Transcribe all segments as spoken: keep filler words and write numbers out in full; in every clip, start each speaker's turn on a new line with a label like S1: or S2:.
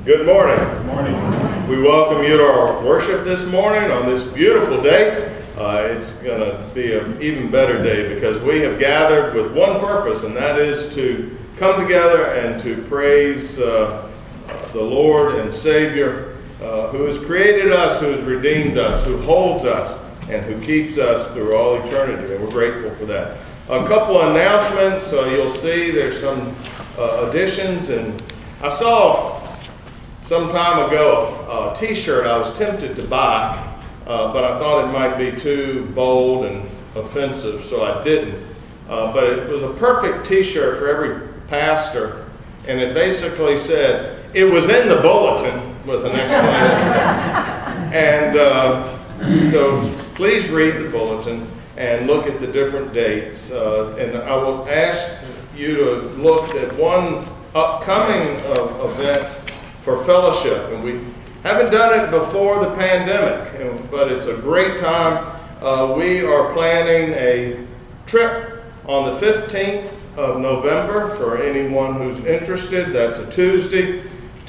S1: Good morning.
S2: Good morning.
S1: We welcome you to our worship this morning on this beautiful day. Uh, it's going to be an even better day because we have gathered with one purpose, and that is to come together and to praise uh, the Lord and Savior uh, who has created us, who has redeemed us, who holds us, and who keeps us through all eternity. And we're grateful for that. A couple of announcements. Uh, you'll see there's some uh, additions, and I saw some time ago a t-shirt I was tempted to buy, uh, but I thought it might be too bold and offensive, so I didn't. Uh, but it was a perfect t-shirt for every pastor, and it basically said, "It was in the bulletin," with an exclamation point. And uh, so please read the bulletin and look at the different dates. Uh, and I will ask you to look at one upcoming uh, event for fellowship, and we haven't done it before the pandemic, but it's a great time. Uh, we are planning a trip on the fifteenth of November for anyone who's interested. That's a Tuesday,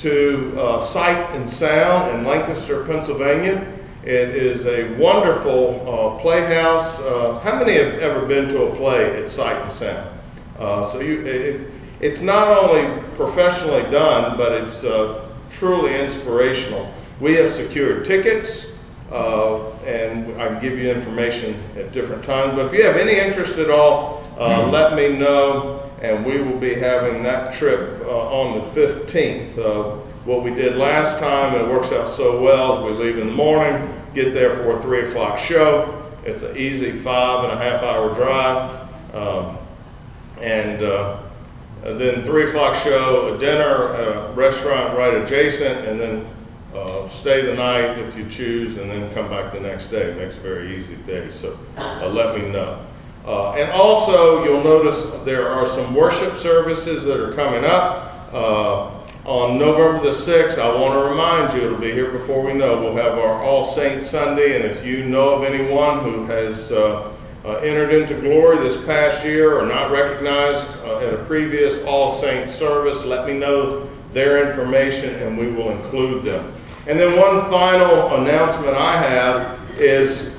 S1: to uh, Sight and Sound in Lancaster, Pennsylvania. It is a wonderful uh, playhouse. Uh, how many have ever been to a play at Sight and Sound? Uh, so you, it, it's not only professionally done, but it's uh, truly inspirational. We have secured tickets, uh, and I can give you information at different times. But if you have any interest at all, uh, let me know, and we will be having that trip uh, on the fifteenth. Uh, what we did last time, and it works out so well, is we leave in the morning, get there for a three o'clock show. It's an easy five and a half hour drive, um, and uh, And then three o'clock show, a dinner at a restaurant right adjacent, and then uh, stay the night if you choose, and then come back the next day. It makes a very easy day, so uh, let me know. Uh, and also, you'll notice there are some worship services that are coming up. Uh, on November the sixth, I want to remind you, it'll be here before we know, we'll have our All Saints Sunday, and if you know of anyone who has uh, Uh, entered into glory this past year or not recognized uh, at a previous All Saints service, let me know their information and we will include them. And then one final announcement I have is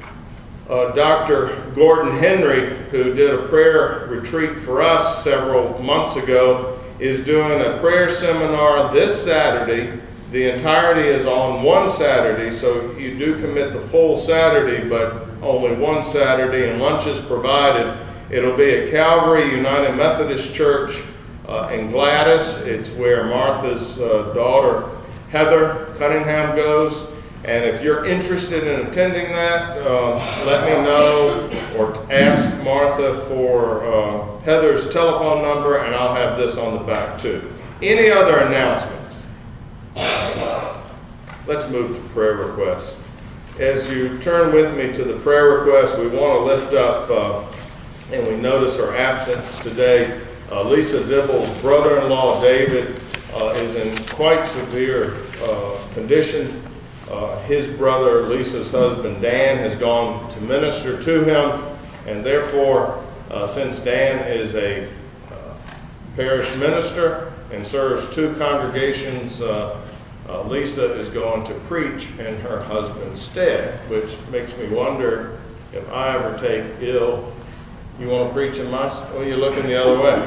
S1: uh, Doctor Gordon Henry, who did a prayer retreat for us several months ago, is doing a prayer seminar this Saturday. The entirety is on one Saturday, so you do commit the full Saturday, but only one Saturday, and lunch is provided. It'll be at Calvary United Methodist Church uh, in Gladys. It's where Martha's uh, daughter, Heather Cunningham, goes. And if you're interested in attending that, uh, let me know, or ask Martha for uh, Heather's telephone number, and I'll have this on the back too. Any other announcements? Let's move to prayer requests. As you turn with me to the prayer request, we want to lift up, uh, and we notice her absence today. Uh, Lisa Dibble's brother-in-law, David, uh, is in quite severe uh, condition. Uh, his brother, Lisa's husband, Dan, has gone to minister to him, and therefore, uh, since Dan is a uh, parish minister and serves two congregations, uh, Uh, Lisa is going to preach in her husband's stead, which makes me wonder if I ever take ill. You want to preach in my stead? Well, you're looking the other way.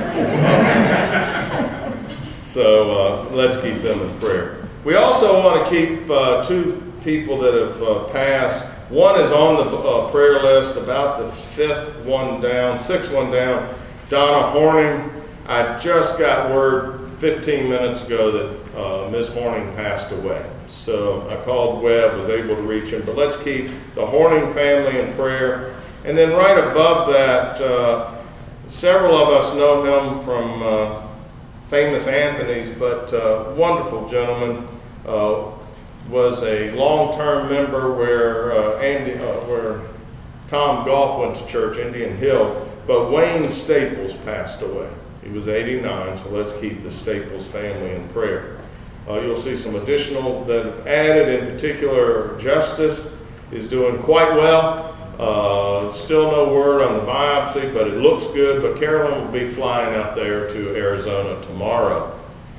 S1: So uh, let's keep them in prayer. We also want to keep uh, two people that have uh, passed. One is on the uh, prayer list, about the fifth one down, sixth one down, Donna Horning. I just got word fifteen minutes ago that uh, Miz Horning passed away. So I called Webb, was able to reach him. But let's keep the Horning family in prayer. And then right above that, uh, several of us know him from uh, Famous Anthony's, but uh, wonderful gentleman, uh, was a long-term member where uh, Andy, uh, where Tom Goff went to church, Indian Hill. But Wayne Staples passed away. He was eighty-nine, so let's keep the Staples family in prayer. Uh, you'll see some additional that have added. In particular, Justice is doing quite well. Uh, still no word on the biopsy, but it looks good. But Carolyn will be flying out there to Arizona tomorrow.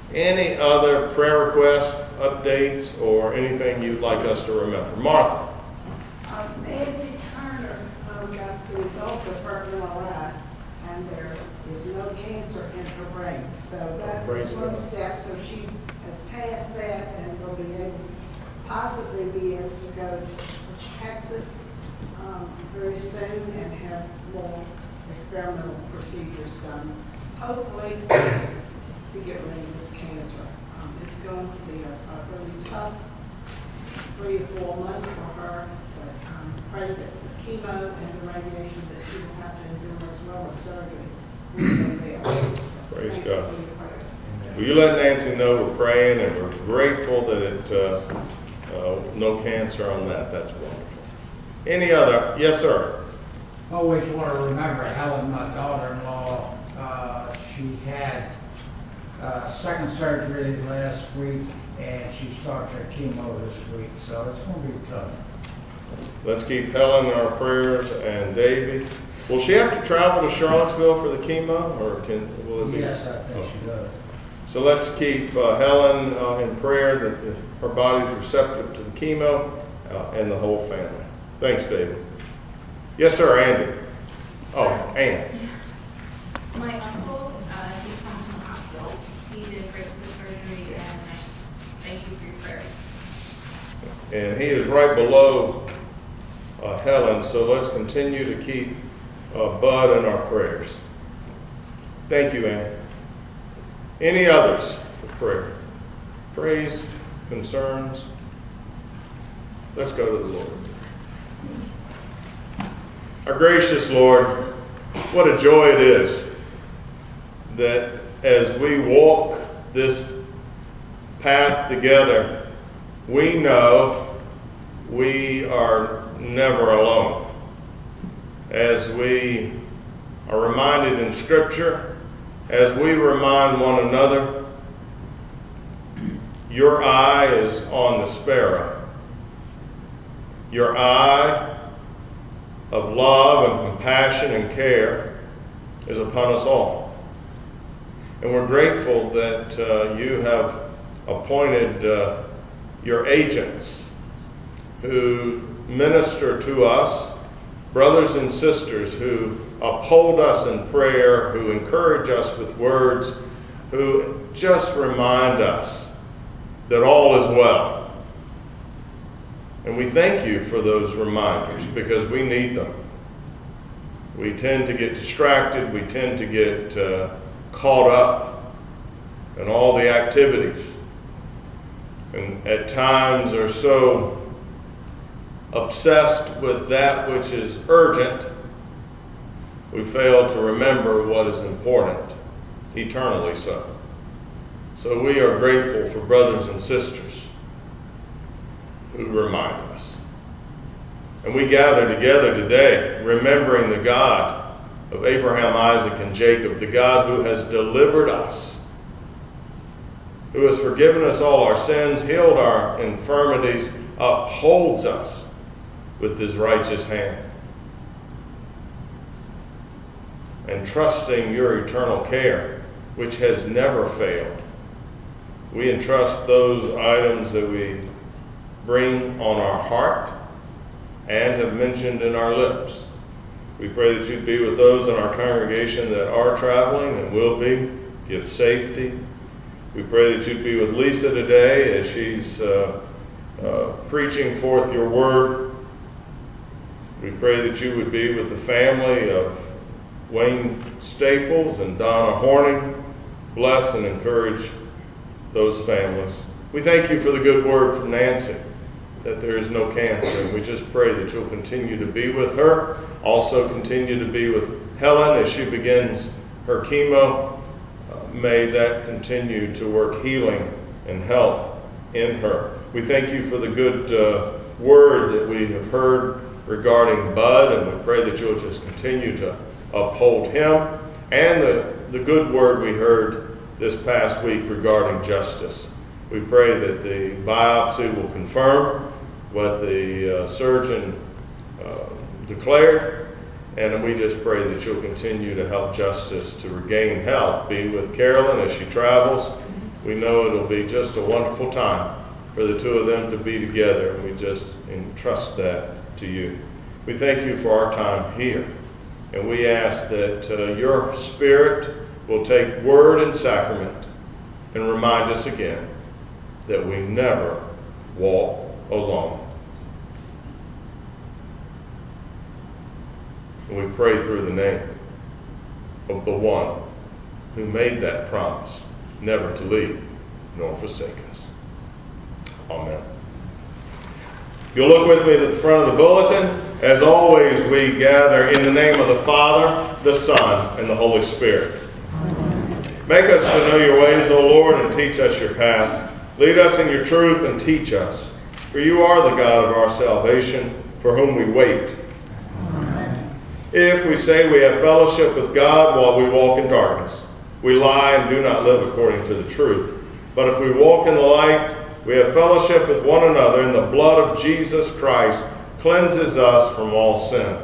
S1: Any other prayer requests, updates, or anything you'd like us to remember? Martha.
S2: Uh, Nancy Turner um, got the result of her M R I, and there is no cancer in her brain. So that's
S1: Praise
S2: one
S1: God.
S2: step. So she has passed that and will be able, possibly be able to go to Texas um, very soon and have more experimental procedures done. Hopefully, to get rid of this cancer. Um, it's going to be a, a really tough three or four months for her, but um, pray that the chemo and the radiation that she will have to endure as well as surgery will go well.
S1: Praise
S2: Thank
S1: God.
S2: you for your prayer.
S1: Will you let Nancy know we're praying and we're grateful that it, uh, uh, no cancer on that. That's wonderful. Any other? Yes, sir.
S3: Always want to remember Helen, my daughter-in-law. Uh, she had uh, second surgery last week, and she starts her chemo this week, so it's going to be tough.
S1: Let's keep Helen in our prayers and Davy. Will she have to travel to Charlottesville for the chemo, or can will it be?
S3: Yes, I think
S1: oh.
S3: she does.
S1: So let's keep uh, Helen uh, in prayer that the, her body's receptive to the chemo uh, and the whole family. Thanks, David. Yes, sir, Andy. Oh, Ann.
S4: My uncle, uh, he's come from the hospital. He did great with the surgery, and I thank you for your prayers.
S1: And he is right below uh, Helen, so let's continue to keep uh, Bud in our prayers. Thank you, Ann. Any others for prayer? Praise, concerns? Let's go to the Lord. Our gracious Lord, what a joy it is that as we walk this path together, we know we are never alone. As we are reminded in Scripture, as we remind one another, your eye is on the sparrow. Your eye of love and compassion and care is upon us all. And we're grateful that uh, you have appointed uh, your agents who minister to us, brothers and sisters who uphold us in prayer, who encourage us with words, who just remind us that all is well. And we thank you for those reminders because we need them. We tend to get distracted. We tend to get uh, caught up in all the activities. And at times are so obsessed with that which is urgent, we fail to remember what is important, eternally so. So we are grateful for brothers and sisters who remind us. And we gather together today remembering the God of Abraham, Isaac, and Jacob, the God who has delivered us, who has forgiven us all our sins, healed our infirmities, upholds us with his righteous hand. And trusting your eternal care, which has never failed, we entrust those items that we bring on our heart and have mentioned in our lips. We pray that you'd be with those in our congregation that are traveling and will be. Give safety. We pray that you'd be with Lisa today as she's uh, uh, preaching forth your word. We pray that you would be with the family of Wayne Staples and Donna Horning. Bless and encourage those families. We thank you for the good word from Nancy, that there is no cancer. And we just pray that you'll continue to be with her. Also continue to be with Helen as she begins her chemo. Uh, may that continue to work healing and health in her. We thank you for the good uh, word that we have heard regarding Bud, and we pray that you'll just continue to uphold him, and the, the good word we heard this past week regarding justice. We pray that the biopsy will confirm what the uh, surgeon uh, declared, and we just pray that you'll continue to help justice to regain health. Be with Carolyn as she travels. we know it'll be just a wonderful time for the two of them to be together, and we just entrust that to you. We thank you for our time here, and we ask that uh, your Spirit will take word and sacrament and remind us again that we never walk alone. And we pray through the name of the one who made that promise, never to leave nor forsake us. Amen. If you'll look with me to the front of the bulletin, as always, we gather in the name of the Father, the Son, and the Holy Spirit. Make us to know your ways, O Lord, and teach us your paths. Lead us in your truth and teach us. For you are the God of our salvation, for whom we wait. Amen. If we say we have fellowship with God while we walk in darkness, we lie and do not live according to the truth. But if we walk in the light, we have fellowship with one another, and the blood of Jesus Christ cleanses us from all sin.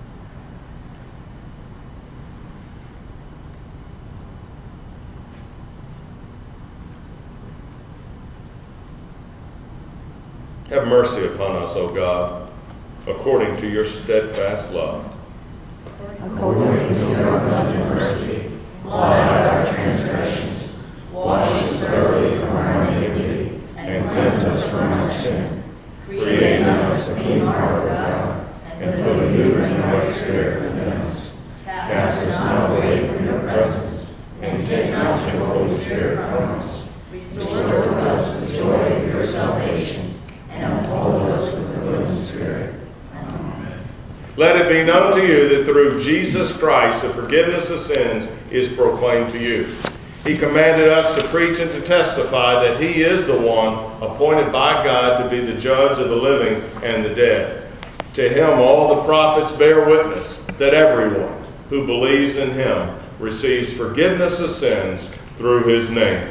S1: Have mercy upon us, O God, according to your steadfast love.
S5: According to your abundant mercy, blot out our transgressions, wash us thoroughly from our iniquity, and cleanse us from our sin. Create in us a clean heart, O God, and put a new and right spirit within us. Cast us not away from your presence, and take not your Holy Spirit from us. Restore to us the joy of your salvation, and uphold us with the willing spirit. Amen.
S1: Let it be known to you that through Jesus Christ the forgiveness of sins is proclaimed to you. He commanded us to preach and to testify that he is the one appointed by God to be the judge of the living and the dead. To him all the prophets bear witness that everyone who believes in him receives forgiveness of sins through his name.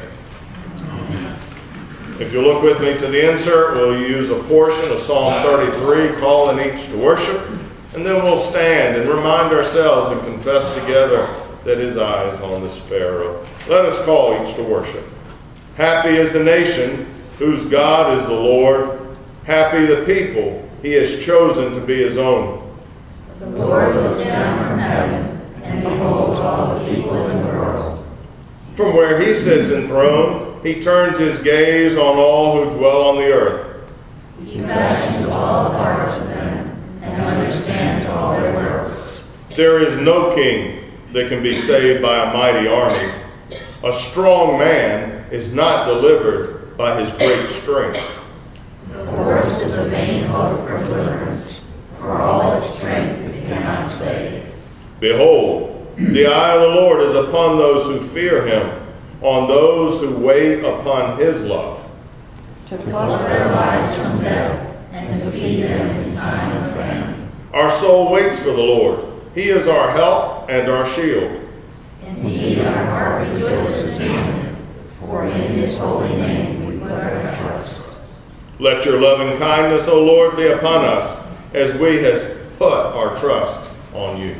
S1: If you look with me to the insert, we'll use a portion of Psalm thirty-three, calling each to worship, and then we'll stand and remind ourselves and confess together that his eye is on the sparrow. Let us call each to worship. Happy is the nation whose God is the Lord. Happy the people he has chosen to be his own.
S5: The Lord looks down from heaven and beholds all the people in the world.
S1: From where he sits enthroned, he turns his gaze on all who dwell on the earth.
S5: He fashions all the hearts of them and understands all their works.
S1: There is no king that can be saved by a mighty army. A strong man is not delivered by his great strength.
S5: The horse is a vain hope for deliverance. For all its strength it cannot save.
S1: Behold, the eye of the Lord is upon those who fear him, on those who wait upon his love.
S5: To pluck their lives from death and to feed them in time of famine.
S1: Our soul waits for the Lord. He is our help and our shield.
S5: Indeed, our heart rejoices in him, for in his holy name we put our trust.
S1: Let your loving kindness, O Lord, be upon us as we have put our trust on you.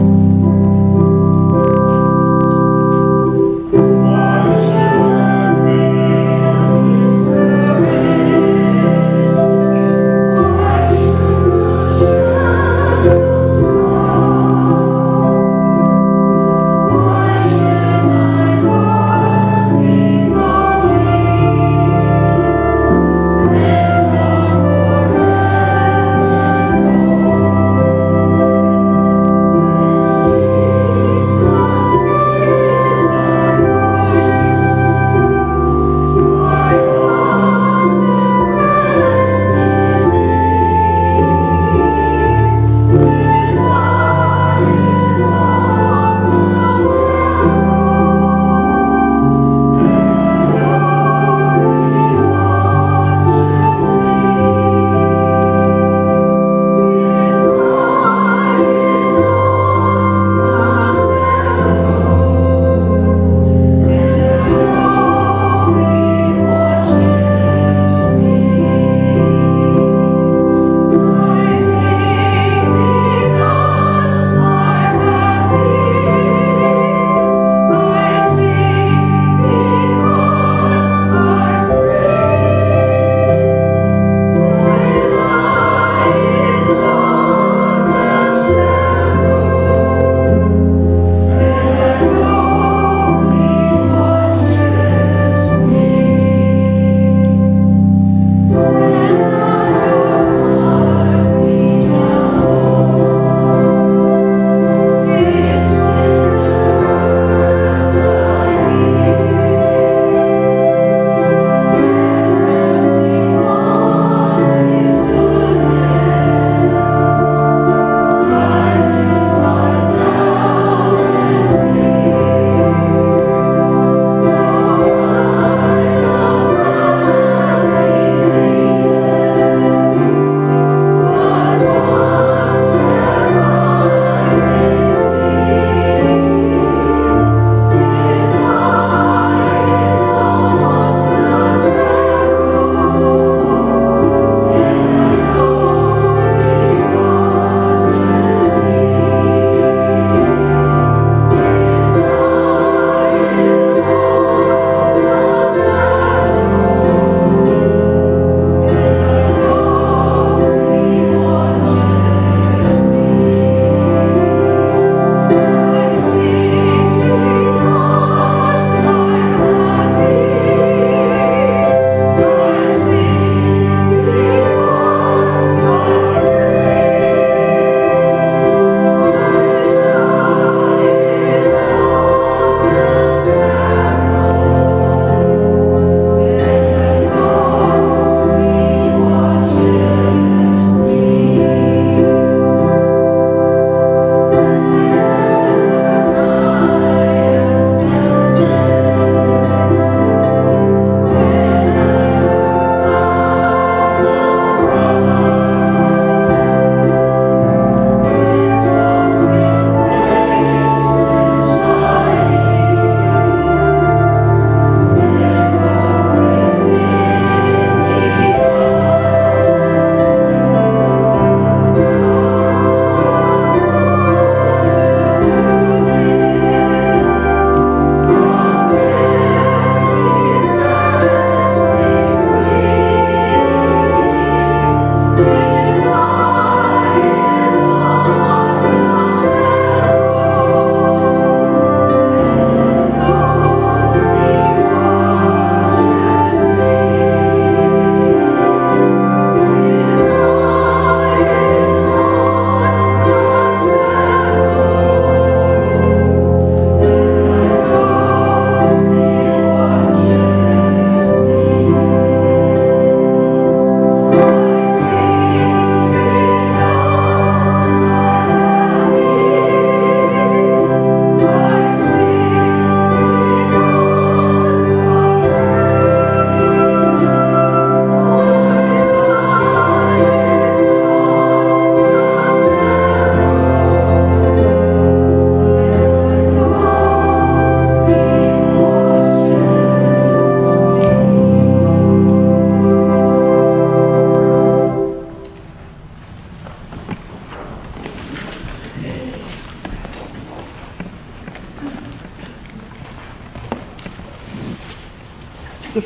S1: Why should I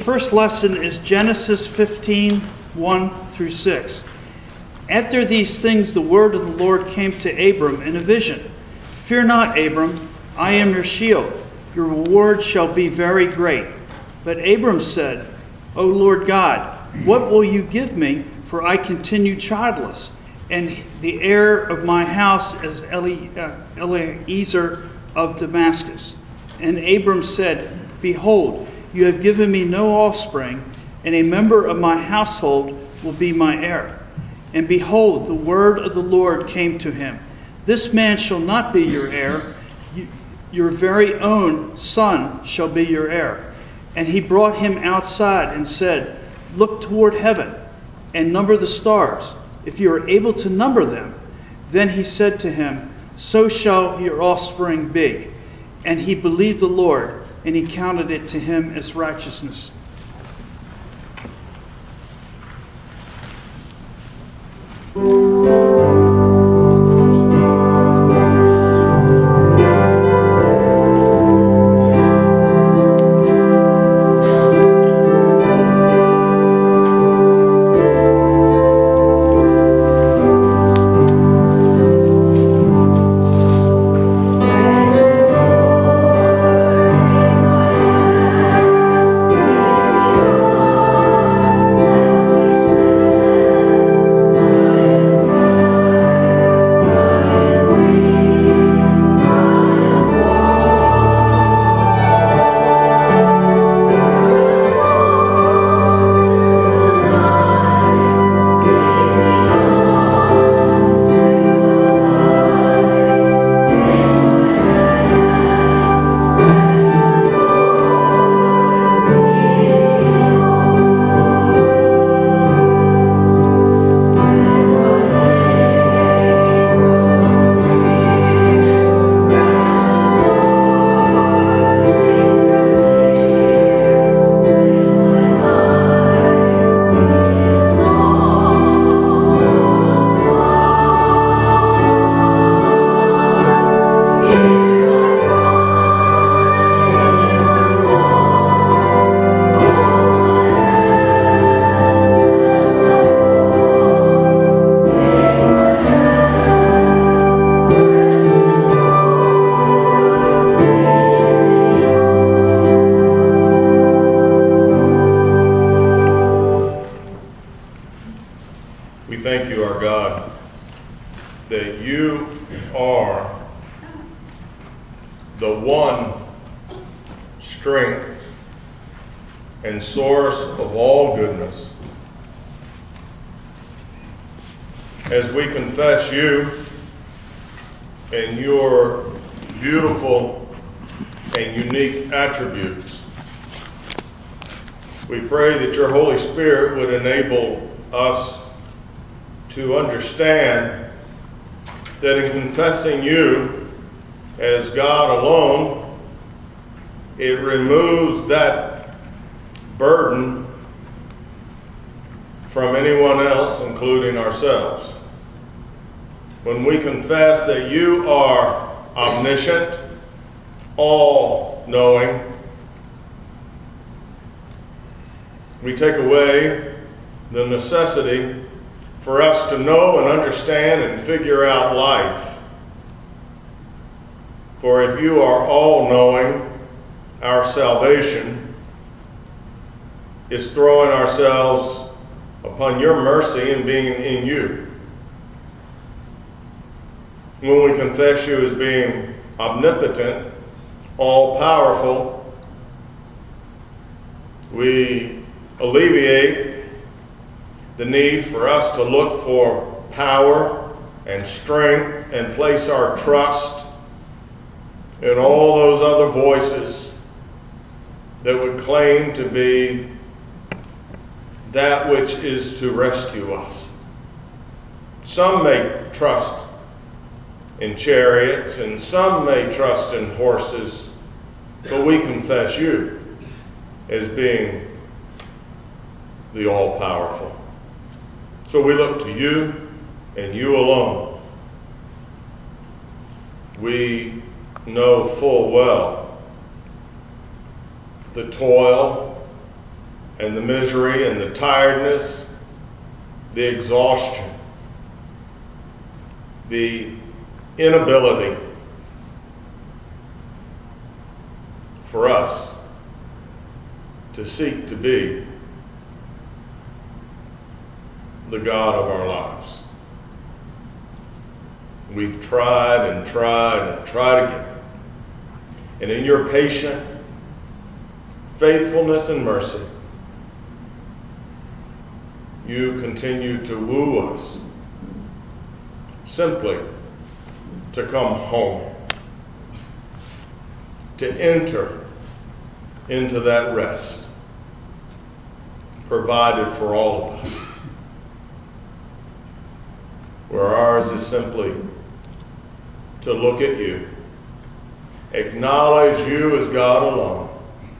S6: first lesson is Genesis fifteen, one through six. After these things, the word of the Lord came to Abram in a vision. Fear not, Abram, I am your shield. Your reward shall be very great. But Abram said, O Lord God, what will you give me? For I continue childless, and the heir of my house is Eli, uh, Eliezer of Damascus. And Abram said, Behold, you have given me no offspring, and a member of my household will be my heir. And behold, the word of the Lord came to him. This man shall not be your heir. You, your very own son shall be your heir. And he brought him outside and said, Look toward heaven and number the stars, if you are able to number them. Then he said to him, So shall your offspring be. And he believed the Lord, and he counted it to him as righteousness.
S1: Thank you, our God, that you are the one strength and source of all goodness. As we confess you and your beautiful and unique attributes, we pray that your Holy Spirit would enable us to understand that in confessing you as God alone, it removes that burden from anyone else, including ourselves. When we confess that you are omniscient, all-knowing, we take away the necessity for us to know and understand and figure out life. For if you are all-knowing, our salvation is throwing ourselves upon your mercy and being in you. When we confess you as being omnipotent, all-powerful, we alleviate the need for us to look for power and strength and place our trust in all those other voices that would claim to be that which is to rescue us. Some may trust in chariots and some may trust in horses, but we confess you as being the all-powerful. So we look to you and you alone. We know full well the toil and the misery and the tiredness, the exhaustion, the inability for us to seek to be the God of our lives. We've tried and tried and tried again. And in your patient faithfulness and mercy, you continue to woo us simply to come home, to enter into that rest provided for all of us, where ours is simply to look at you, acknowledge you as God alone,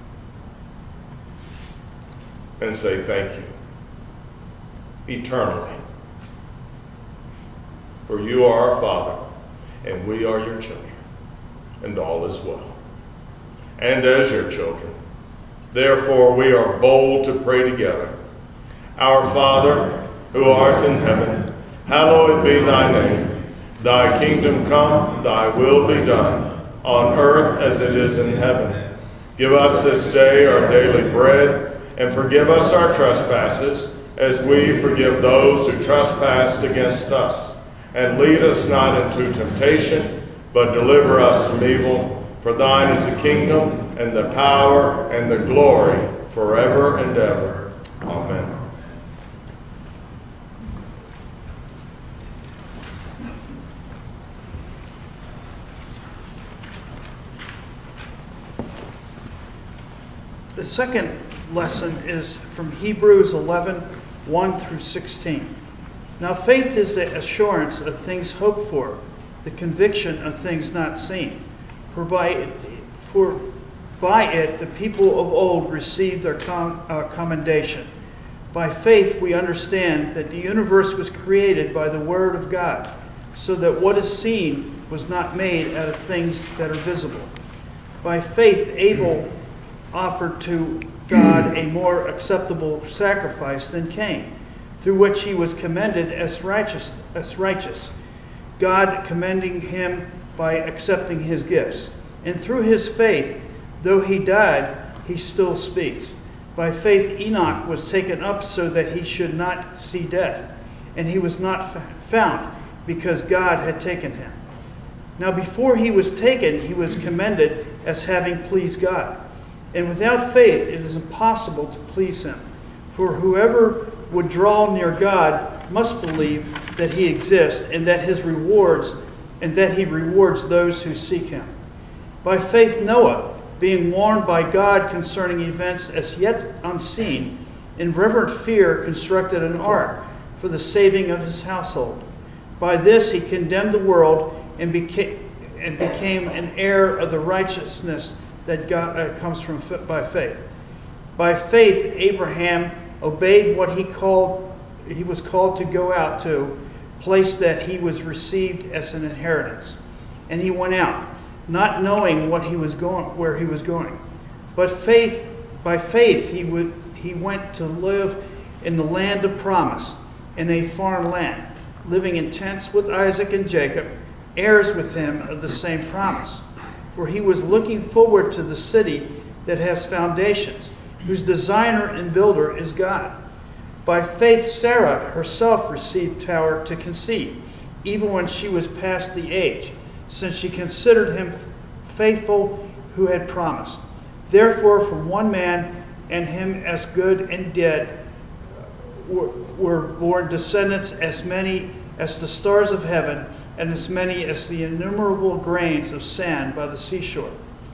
S1: and say thank you eternally. For you are our Father, and we are your children, and all is well. And as your children, therefore we are bold to pray together. Our Father, who art in heaven, hallowed be thy name. Thy kingdom come, thy will be done, on earth as it is in heaven. Give us this day our daily bread, and forgive us our trespasses, as we forgive those who trespass against us. And lead us not into temptation, but deliver us from evil. For thine is the kingdom, and the power, and the glory, forever and ever. Amen.
S6: The second lesson is from Hebrews eleven, one through sixteen. Now faith is the assurance of things hoped for, the conviction of things not seen. For by it, for by it the people of old received their com, uh, commendation. By faith we understand that the universe was created by the word of God, so that what is seen was not made out of things that are visible. By faith Abel offered to God a more acceptable sacrifice than Cain, through which he was commended as righteous, as righteous, God commending him by accepting his gifts. And through his faith, though he died, he still speaks. By faith Enoch was taken up so that he should not see death, and he was not found, because God had taken him. Now before he was taken, he was commended as having pleased God. And without faith it is impossible to please him. For whoever would draw near God must believe that he exists, and that his rewards and that he rewards those who seek him. By faith Noah, being warned by God concerning events as yet unseen, in reverent fear constructed an ark for the saving of his household. By this he condemned the world and became and became an heir of the righteousness that God, uh, comes from by faith. By faith Abraham obeyed what he called he was called to go out to, place that he was received as an inheritance. And he went out, not knowing what he was going where he was going. But faith by faith he would he went to live in the land of promise, in a foreign land, living in tents with Isaac and Jacob, heirs with him of the same promise. For he was looking forward to the city that has foundations, whose designer and builder is God. By faith Sarah herself received power to conceive, even when she was past the age, since she considered him faithful who had promised. Therefore from one man, and him as good and dead, were, were born descendants as many as the stars of heaven, and as many as the innumerable grains of sand by the seashore.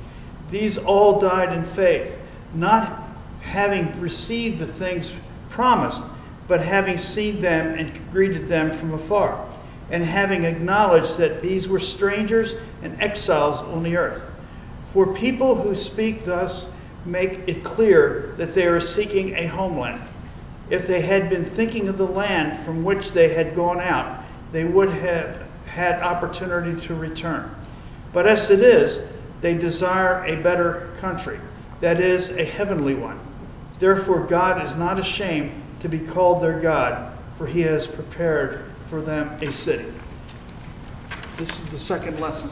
S6: These all died in faith, not having received the things promised, but having seen them and greeted them from afar, and having acknowledged that these were strangers and exiles on the earth. For people who speak thus make it clear that they are seeking a homeland. If they had been thinking of the land from which they had gone out, they would have had opportunity to return. But as it is, they desire a better country, that is, a heavenly one. Therefore God is not ashamed to be called their God, for he has prepared for them a city. This is the second lesson.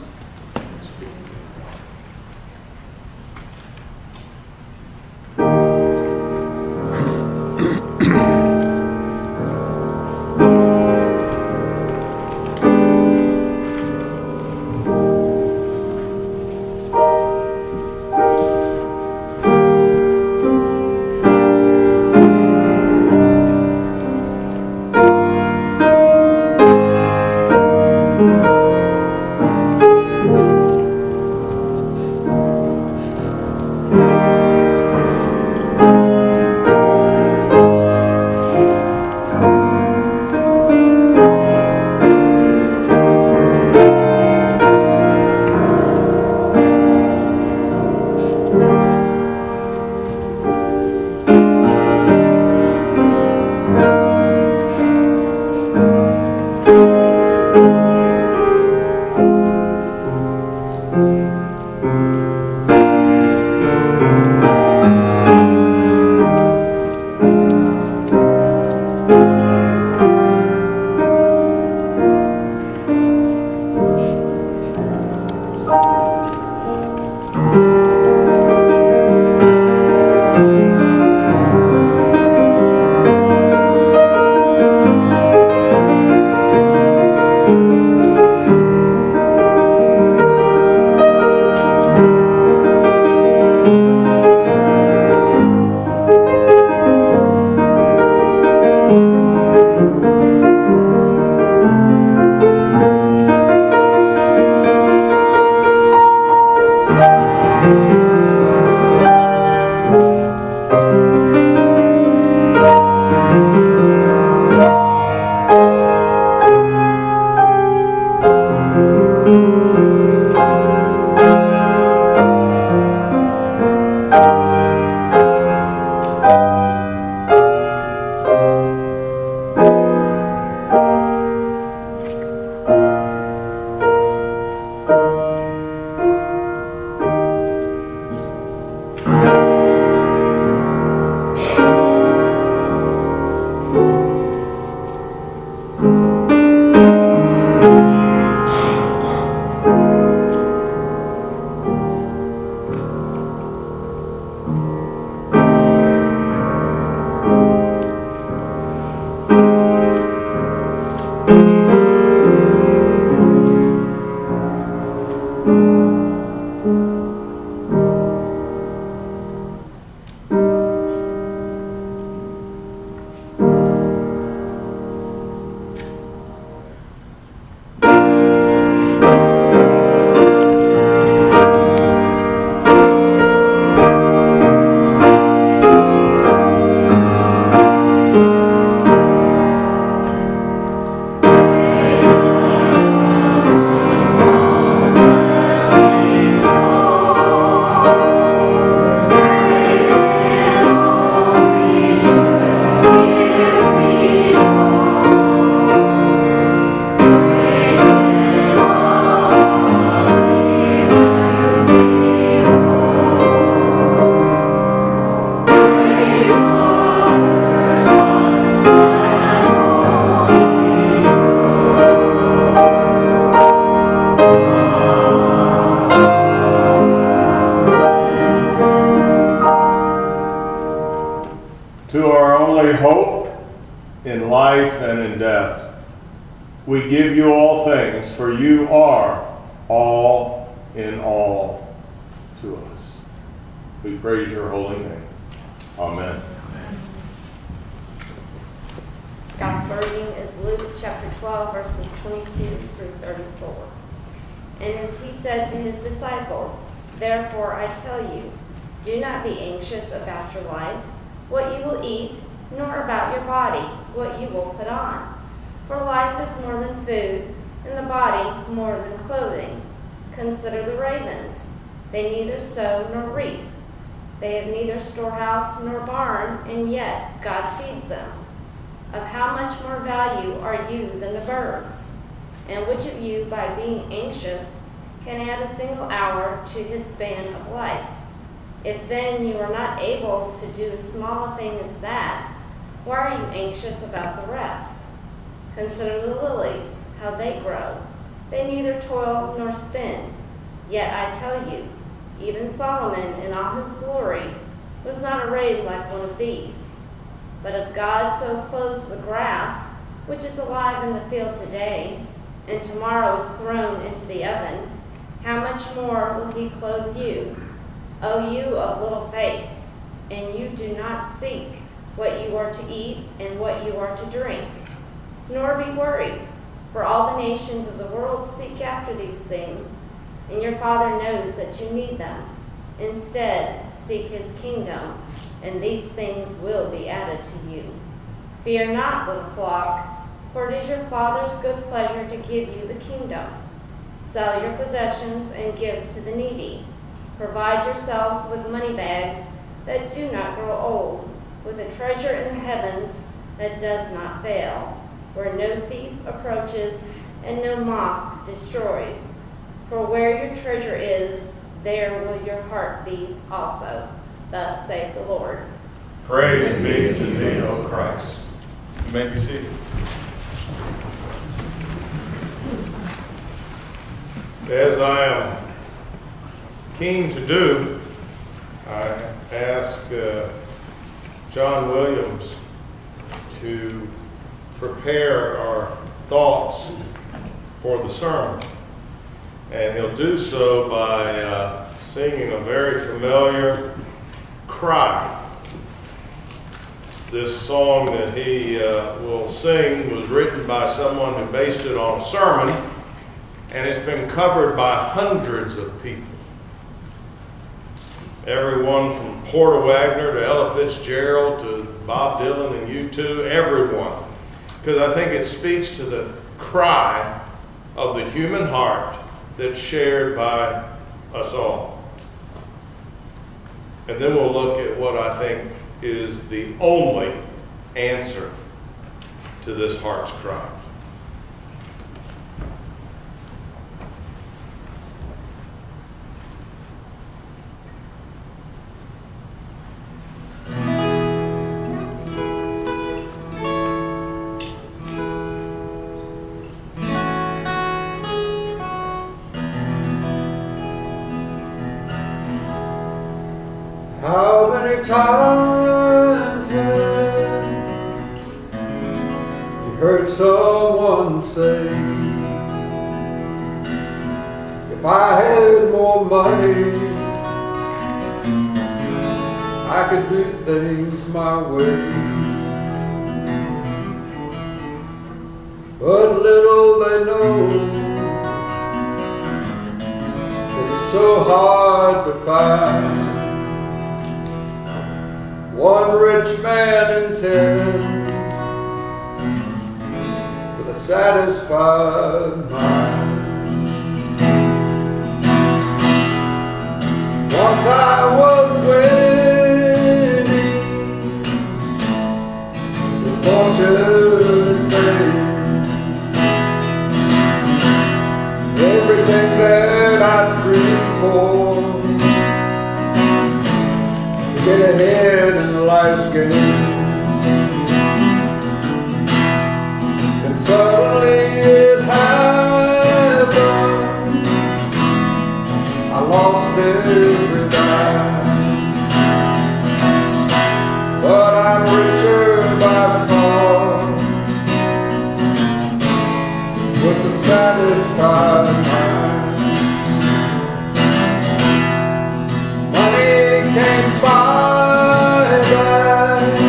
S1: to our only hope in life and in death. We give you all things, for you are all in all to us. We praise your holy name. Amen.
S7: Gospel reading is Luke chapter twelve, verses twenty-two through thirty-four. And as he said to his disciples, "Therefore I tell you, do not be anxious about your life, what you will eat, nor about your body, what you will put on. For life is more than food, and the body more than clothing. Consider the ravens. They neither sow nor reap. They have neither storehouse nor barn, and yet God feeds them. Of how much more value are you than the birds? And which of you, by being anxious, can add a single hour to his span of life? If then you are not able to do as small a thing as that, why are you anxious about the rest? Consider the lilies, how they grow. They neither toil nor spin. Yet I tell you, even Solomon in all his glory was not arrayed like one of these. But if God so clothes the grass, which is alive in the field today, and tomorrow is thrown into the oven, how much more will he clothe you, O you of little faith? And you do not seek what you are to eat and what you are to drink, nor be worried, for all the nations of the world seek after these things, and your Father knows that you need them. Instead, seek his kingdom, and these things will be added to you. Fear not, little flock, for it is your Father's good pleasure to give you the kingdom. Sell your possessions and give to the needy. Provide yourselves with money bags that do not grow old, with a treasure in the heavens that does not fail, where no thief approaches and no moth destroys. For where your treasure is, there will your heart be also. Thus saith the Lord.
S1: Praise be to thee, O Christ. You may be seated. As I am keen to do, I ask uh, John Williams to prepare our thoughts for the sermon. And he'll do so by uh, singing a very familiar cry. This song that he uh, will sing was written by someone who based it on a sermon, and it's been covered by hundreds of people. Everyone from Porter Wagner to Ella Fitzgerald to Bob Dylan and U two, everyone. Because I think it speaks to the cry of the human heart that's shared by us all. And then we'll look at what I think is the only answer to this heart's cry.
S8: How many times have you heard someone say, if I had more money, I could do things my way. But little they know that it's so hard to find one rich man in ten with a satisfied mind. Once I was winning in fortune and fame, everything that I dreamed for to get ahead in life's game. And suddenly it happened, I lost every dime. But I'm richer by far with a satisfied mind. Money can't buy that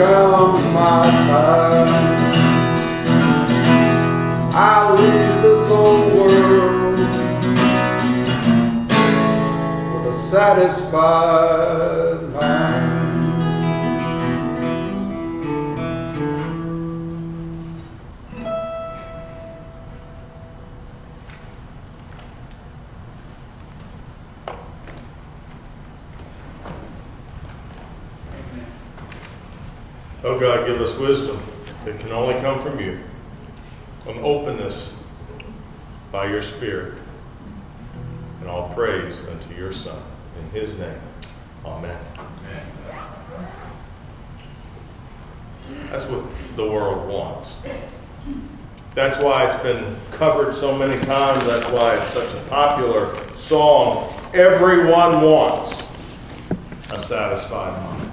S8: down my path. I leave this old world with a satisfied mind.
S1: Oh God, give us wisdom that can only come from you, an openness by your Spirit, and all praise unto your Son. In his name, amen. Amen. That's what the world wants. That's why it's been covered so many times. That's why it's such a popular song. Everyone wants a satisfied mind.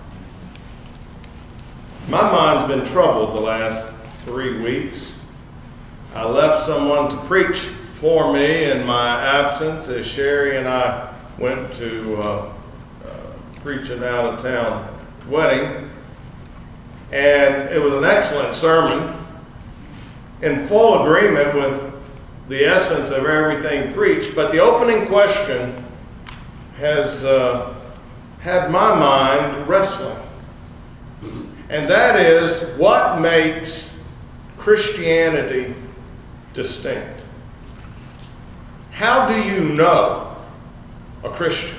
S1: My mind's been troubled the last three weeks. I left someone to preach for me in my absence as Sherry and I went to uh, uh, preach an out-of-town wedding. And it was an excellent sermon, in full agreement with the essence of everything preached. But the opening question has uh, had my mind wrestling. And that is, what makes Christianity distinct? How do you know a Christian?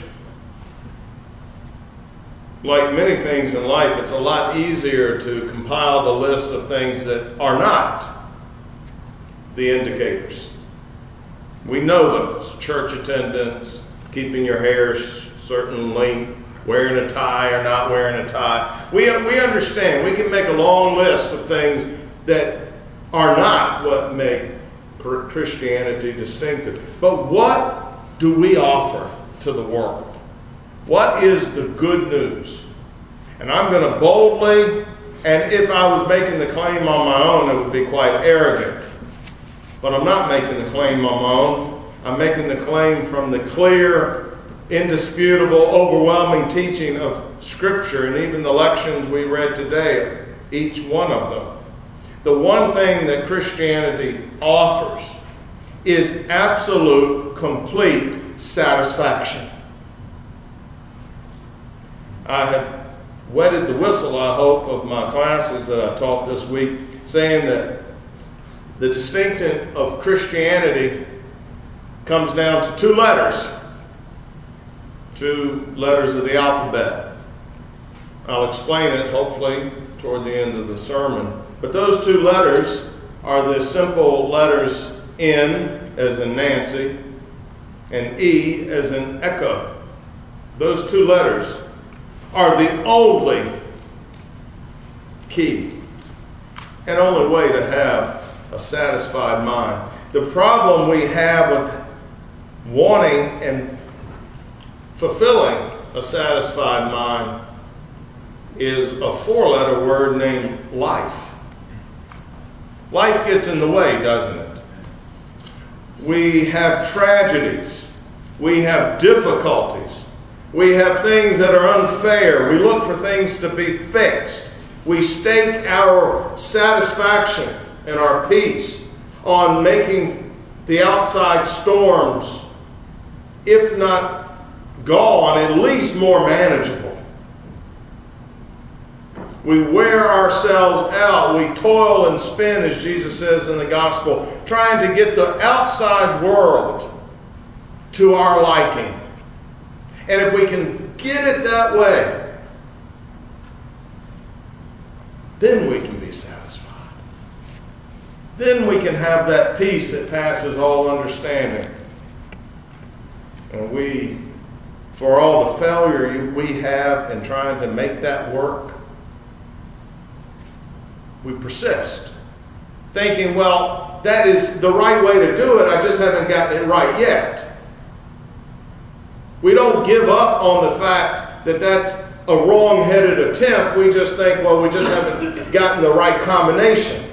S1: Like many things in life, it's a lot easier to compile the list of things that are not the indicators. We know those: church attendance, keeping your hair certain length, wearing a tie or not wearing a tie. We, we understand. We can make a long list of things that are not what make Christianity distinctive. But what do we offer to the world? What is the good news? And I'm going to boldly, and if I was making the claim on my own, it would be quite arrogant. But I'm not making the claim on my own. I'm making the claim from the clear, indisputable, overwhelming teaching of Scripture, and even the lections we read today, each one of them. The one thing that Christianity offers is absolute, complete satisfaction. I have wetted the whistle, I hope, of my classes that I taught this week, saying that the distinction of Christianity comes down to two letters. Two letters of the alphabet. I'll explain it, hopefully, toward the end of the sermon. But those two letters are the simple letters N, as in Nancy, and E, as in echo. Those two letters are the only key and only way to have a satisfied mind. The problem we have with wanting and fulfilling a satisfied mind is a four-letter word named life. Life gets in the way, doesn't it? We have tragedies. We have difficulties. We have things that are unfair. We look for things to be fixed. We stake our satisfaction and our peace on making the outside storms, if not gone, at least more manageable. We wear ourselves out. We toil and spin, as Jesus says in the gospel, trying to get the outside world to our liking. And if we can get it that way, then we can be satisfied. Then we can have that peace that passes all understanding. And we, for all the failure we have in trying to make that work, we persist, thinking, well, that is the right way to do it, I just haven't gotten it right yet. We don't give up on the fact that that's a wrong-headed attempt. We just think, well, we just haven't gotten the right combination.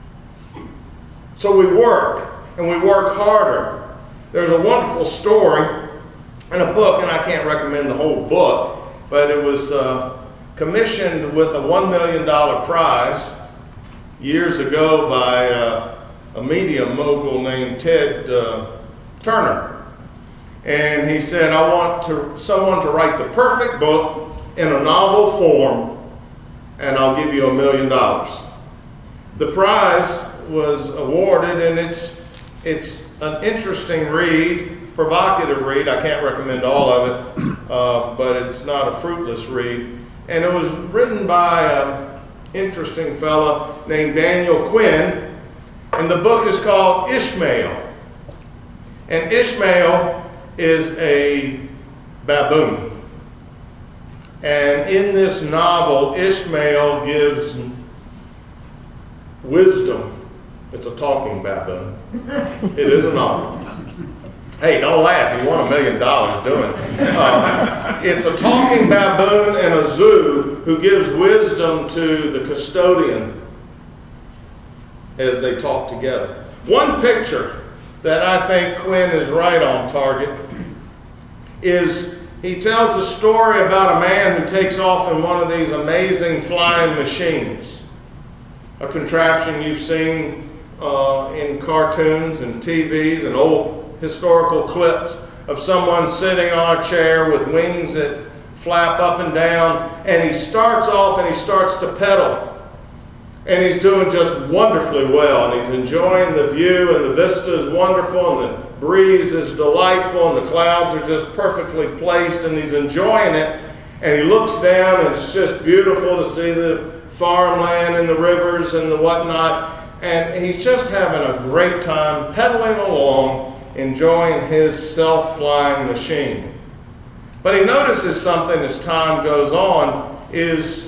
S1: So we work, and we work harder. There's a wonderful story in a book, and I can't recommend the whole book, but it was uh, commissioned with a one million dollars prize years ago by uh, a media mogul named Ted uh, Turner. And he said, I want to, someone to write the perfect book in a novel form, and I'll give you a million dollars. The prize was awarded, and it's it's an interesting read, provocative read. I can't recommend all of it, uh, but it's not a fruitless read. And it was written by an interesting fellow named Daniel Quinn, and the book is called Ishmael. And Ishmael is a baboon. And in this novel, Ishmael gives wisdom. It's a talking baboon. It is a novel. Hey, don't laugh. You won a million dollars doing it. Uh, it's a talking baboon in a zoo who gives wisdom to the custodian as they talk together. One picture that I think Quinn is right on target is he tells a story about a man who takes off in one of these amazing flying machines, a contraption you've seen uh, in cartoons and T Vs and old historical clips of someone sitting on a chair with wings that flap up and down, and he starts off and he starts to pedal. And he's doing just wonderfully well, and he's enjoying the view, and the vista is wonderful, and the breeze is delightful, and the clouds are just perfectly placed, and he's enjoying it. And he looks down, and it's just beautiful to see the farmland and the rivers and the whatnot. And he's just having a great time pedaling along, enjoying his self-flying machine. But he notices something as time goes on, is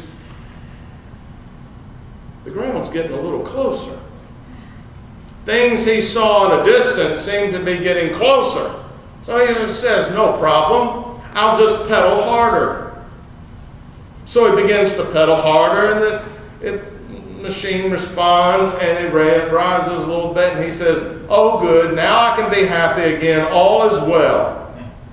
S1: the ground's getting a little closer. Things he saw in a distance seem to be getting closer. So he just says, no problem, I'll just pedal harder. So he begins to pedal harder, and the it, machine responds, and it rises a little bit, and he says, oh good, now I can be happy again, all is well.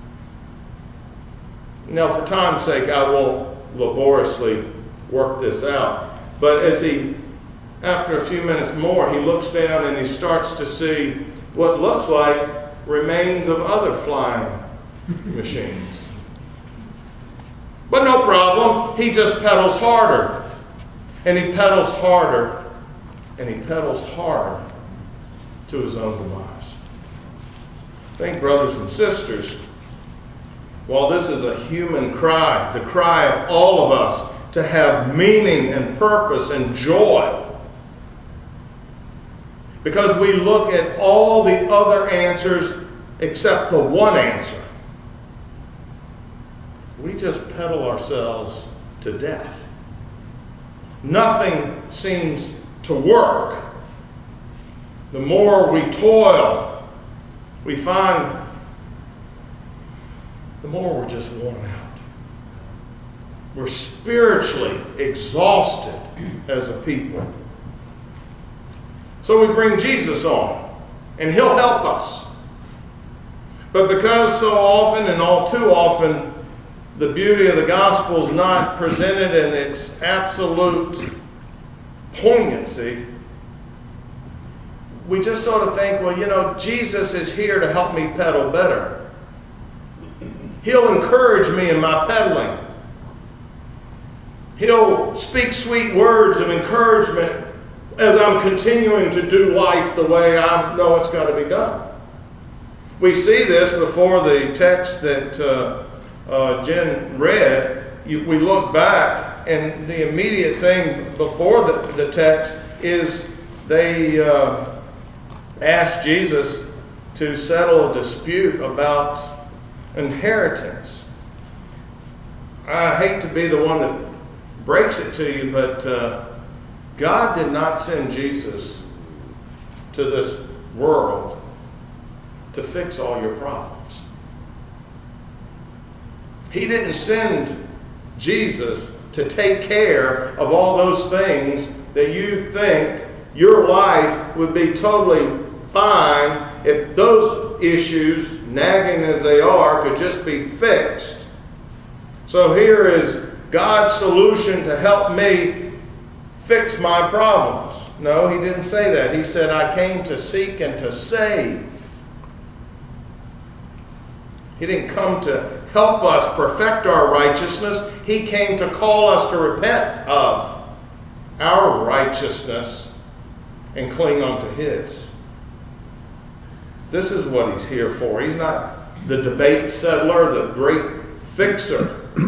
S1: Now for time's sake, I won't laboriously work this out. But as he, after a few minutes more, he looks down and he starts to see what looks like remains of other flying machines. But no problem, he just pedals harder. And he pedals harder, and he pedals harder to his own demise. I think, brothers and sisters, while this is a human cry, the cry of all of us to have meaning and purpose and joy, because we look at all the other answers except the one answer, we just pedal ourselves to death. Nothing seems to work. The more we toil, we find the more we're just worn out. We're spiritually exhausted as a people. So we bring Jesus on, and He'll help us. But because so often and all too often the beauty of the gospel is not presented in its absolute poignancy, we just sort of think, well, you know, Jesus is here to help me pedal better. He'll encourage me in my pedaling. He'll speak sweet words of encouragement as I'm continuing to do life the way I know it's got to be done. We see this before the text that uh, uh, Jen read. You, we look back, and the immediate thing before the, the text is they uh, asked Jesus to settle a dispute about inheritance. I hate to be the one that breaks it to you, but uh, God did not send Jesus to this world to fix all your problems. He didn't send Jesus to take care of all those things that you think your life would be totally fine if those issues, nagging as they are, could just be fixed. So here is God's solution to help me fix my problems. No, he didn't say that. He said, I came to seek and to save. He didn't come to help us perfect our righteousness. He came to call us to repent of our righteousness and cling on to his. This is what he's here for. He's not the debate settler, the great fixer.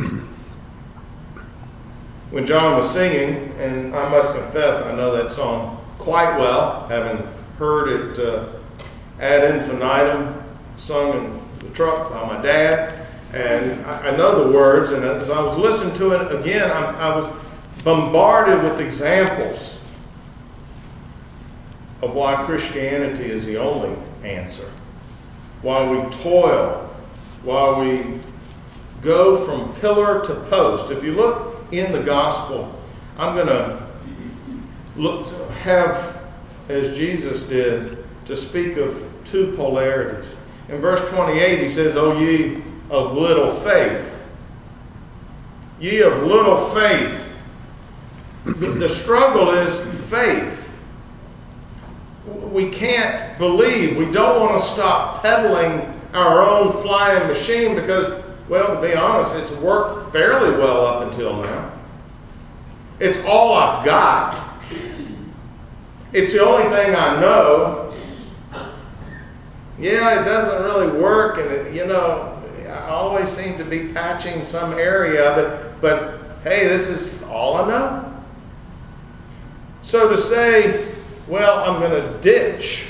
S1: When John was singing, and I must confess I know that song quite well, having heard it uh, ad infinitum, sung in the truck by my dad, and I, I know the words, and as I was listening to it again, I, I was bombarded with examples of why Christianity is the only answer. Why we toil, why we go from pillar to post. If you look in the gospel, I'm going to look have, as Jesus did, to speak of two polarities. In verse twenty-eight, he says, O ye of little faith. Ye of little faith. The struggle is faith. We can't believe. We don't want to stop peddling our own flying machine because, well, to be honest, it's worked fairly well up until now. It's all I've got. It's the only thing I know. Yeah, it doesn't really work, and it, you know, I always seem to be patching some area of it, but hey, this is all I know. So to say, well, I'm going to ditch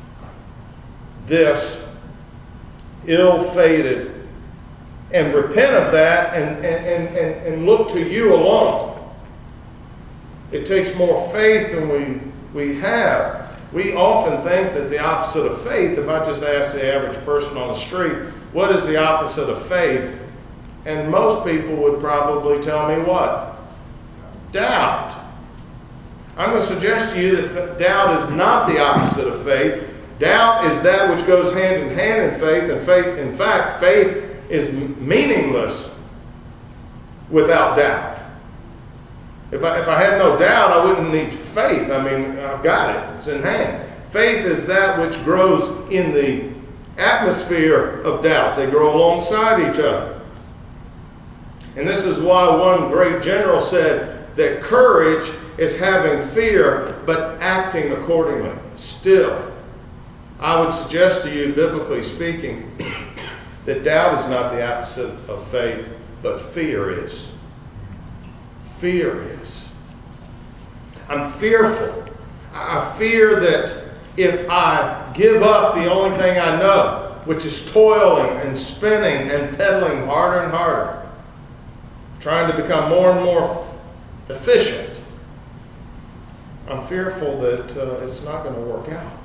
S1: this ill-fated and repent of that and, and, and, and look to you alone. It takes more faith than we, we have. We often think that the opposite of faith, if I just ask the average person on the street, what is the opposite of faith? And most people would probably tell me what? Doubt. I'm going to suggest to you that doubt is not the opposite of faith. Doubt is that which goes hand in hand in faith, and faith, in fact, faith is meaningless without doubt. If I, if I had no doubt, I wouldn't need faith. I mean, I've got it. It's in hand. Faith is that which grows in the atmosphere of doubts. They grow alongside each other. And this is why one great general said that courage is having fear, but acting accordingly. Still, I would suggest to you, biblically speaking, that doubt is not the opposite of faith, but fear is. Fear is. I'm fearful. I fear that if I give up the only thing I know, which is toiling and spinning and pedaling harder and harder, trying to become more and more efficient, I'm fearful that uh, it's not going to work out.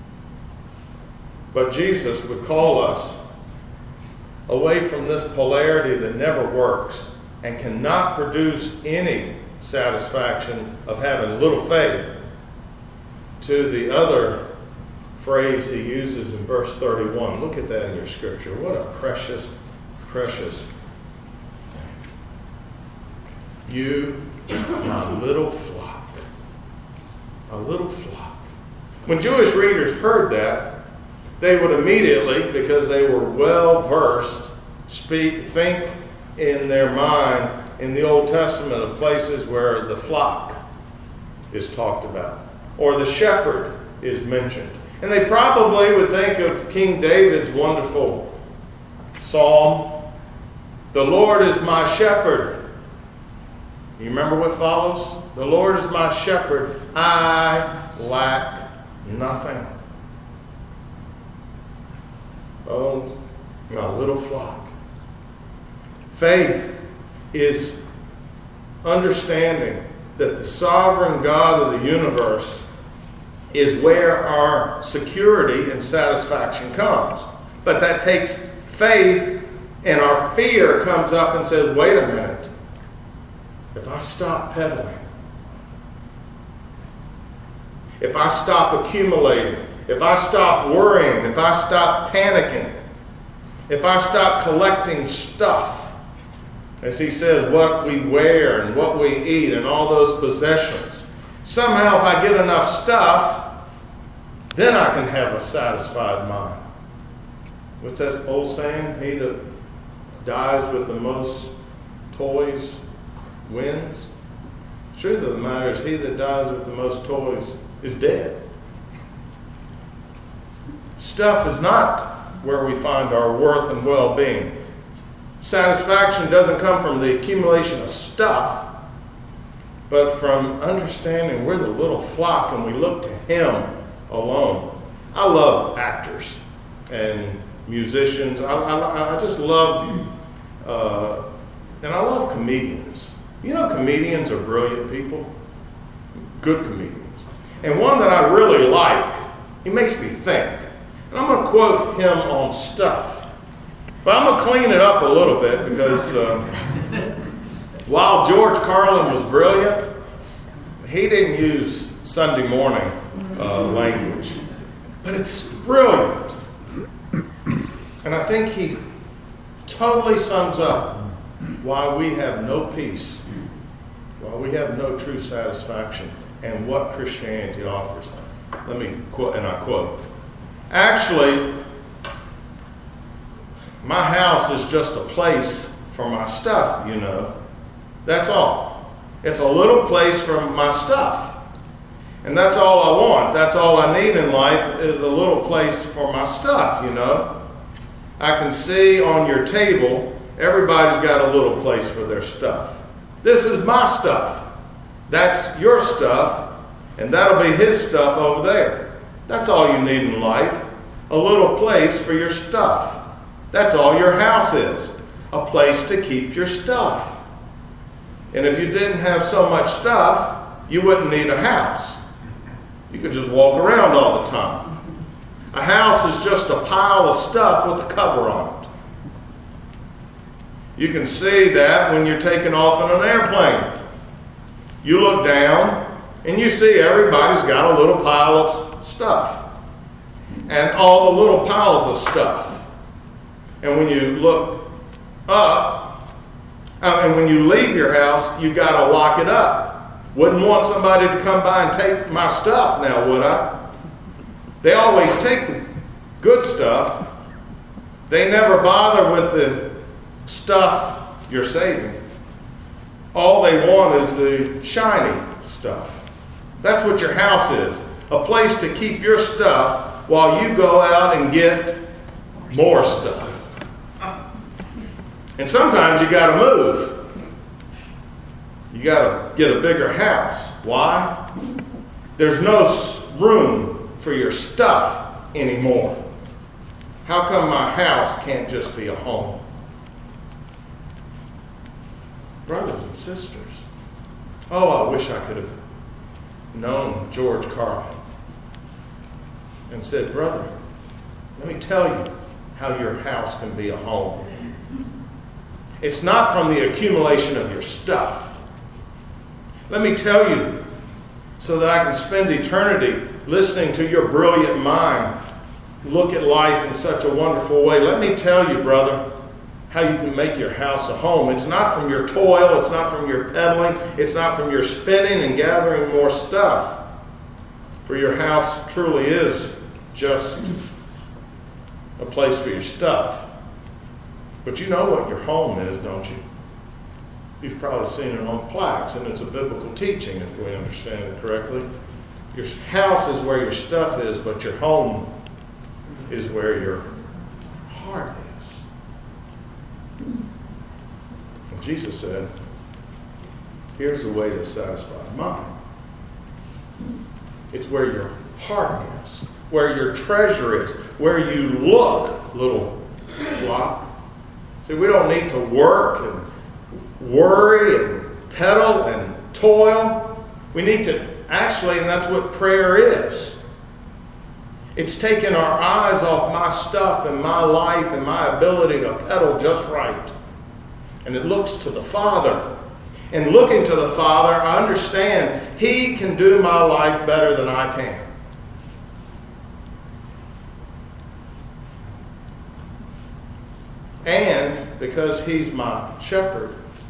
S1: But Jesus would call us away from this polarity that never works and cannot produce any satisfaction of having little faith to the other phrase he uses in verse thirty-one. Look at that in your scripture. What a precious, precious thing. You, my little flock. A little flock. When Jewish readers heard that, they would immediately, because they were well versed, speak, think in their mind in the Old Testament of places where the flock is talked about, or the shepherd is mentioned. And they probably would think of King David's wonderful psalm, "The Lord is my shepherd." You remember what follows? "The Lord is my shepherd, I lack nothing." Oh, my little flock. Faith is understanding that the sovereign God of the universe is where our security and satisfaction comes. But that takes faith, and our fear comes up and says, wait a minute. If I stop pedaling, if I stop accumulating, if I stop worrying, if I stop panicking, if I stop collecting stuff, as he says, what we wear and what we eat and all those possessions. Somehow if I get enough stuff, then I can have a satisfied mind. What's that old saying? He that dies with the most toys wins. The truth of the matter is, he that dies with the most toys is dead. Stuff is not where we find our worth and well-being. Satisfaction doesn't come from the accumulation of stuff, but from understanding we're the little flock and we look to Him alone. I love actors and musicians. I, I, I just love, uh, and I love comedians. You know, comedians are brilliant people, good comedians. And one that I really like, he makes me think. And I'm going to quote him on stuff. But I'm going to clean it up a little bit because uh, while George Carlin was brilliant, he didn't use Sunday morning uh, language. But it's brilliant. And I think he totally sums up why we have no peace, why we have no true satisfaction, and what Christianity offers. Let me quote, and I quote, "Actually, my house is just a place for my stuff, you know. That's all. It's a little place for my stuff. And that's all I want. That's all I need in life is a little place for my stuff, you know. I can see on your table, everybody's got a little place for their stuff. This is my stuff. That's your stuff, and that'll be his stuff over there. That's all you need in life, a little place for your stuff. That's all your house is, a place to keep your stuff. And if you didn't have so much stuff, you wouldn't need a house. You could just walk around all the time. A house is just a pile of stuff with a cover on it. You can see that when you're taking off in an airplane. You look down and you see everybody's got a little pile of stuff. And all the little piles of stuff. And when you look up, uh, and when you leave your house, you got to lock it up. Wouldn't want somebody to come by and take my stuff now, would I? They always take the good stuff. They never bother with the stuff you're saving. All they want is the shiny stuff. That's what your house is. A place to keep your stuff while you go out and get more stuff. And sometimes you got to move. You got to get a bigger house. Why? There's no room for your stuff anymore. How come my house can't just be a home? Brothers and sisters, oh, I wish I could have known George Carlin and said, brother, let me tell you how your house can be a home. It's not from the accumulation of your stuff. Let me tell you, so that I can spend eternity listening to your brilliant mind look at life in such a wonderful way. Let me tell you, brother, how you can make your house a home. It's not from your toil. It's not from your peddling. It's not from your spinning and gathering more stuff. For your house truly is just a place for your stuff. But you know what your home is, don't you? You've probably seen it on plaques, and it's a biblical teaching if we understand it correctly. Your house is where your stuff is, but your home is where your heart is. And Jesus said, here's the way to satisfy the mind. It's where your heart is, where your treasure is, where you look, little flock. See, we don't need to work and worry and peddle and toil. We need to actually, and that's what prayer is. It's taking our eyes off my stuff and my life and my ability to peddle just right. And it looks to the Father. And looking to the Father, I understand He can do my life better than I can. And because He's my shepherd,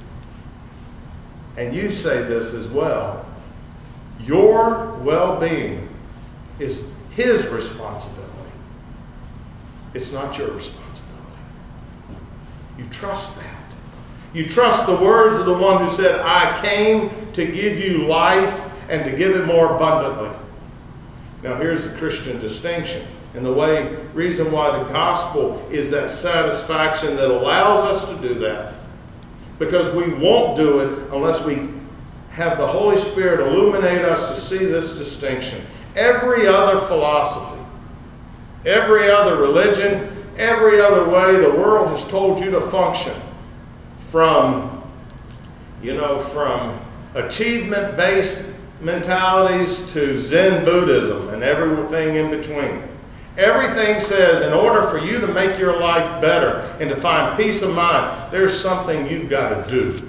S1: and you say this as well, your well-being is His responsibility. It's not your responsibility. You trust that. You trust the words of the one who said, I came to give you life and to give it more abundantly. Now here's the Christian distinction. And the way, reason why the gospel is that satisfaction that allows us to do that. Because we won't do it unless we have the Holy Spirit illuminate us to see this distinction. Every other philosophy, every other religion, every other way the world has told you to function, from, you know, from achievement-based mentalities to Zen Buddhism and everything in between. Everything says in order for you to make your life better and to find peace of mind, there's something you've got to do.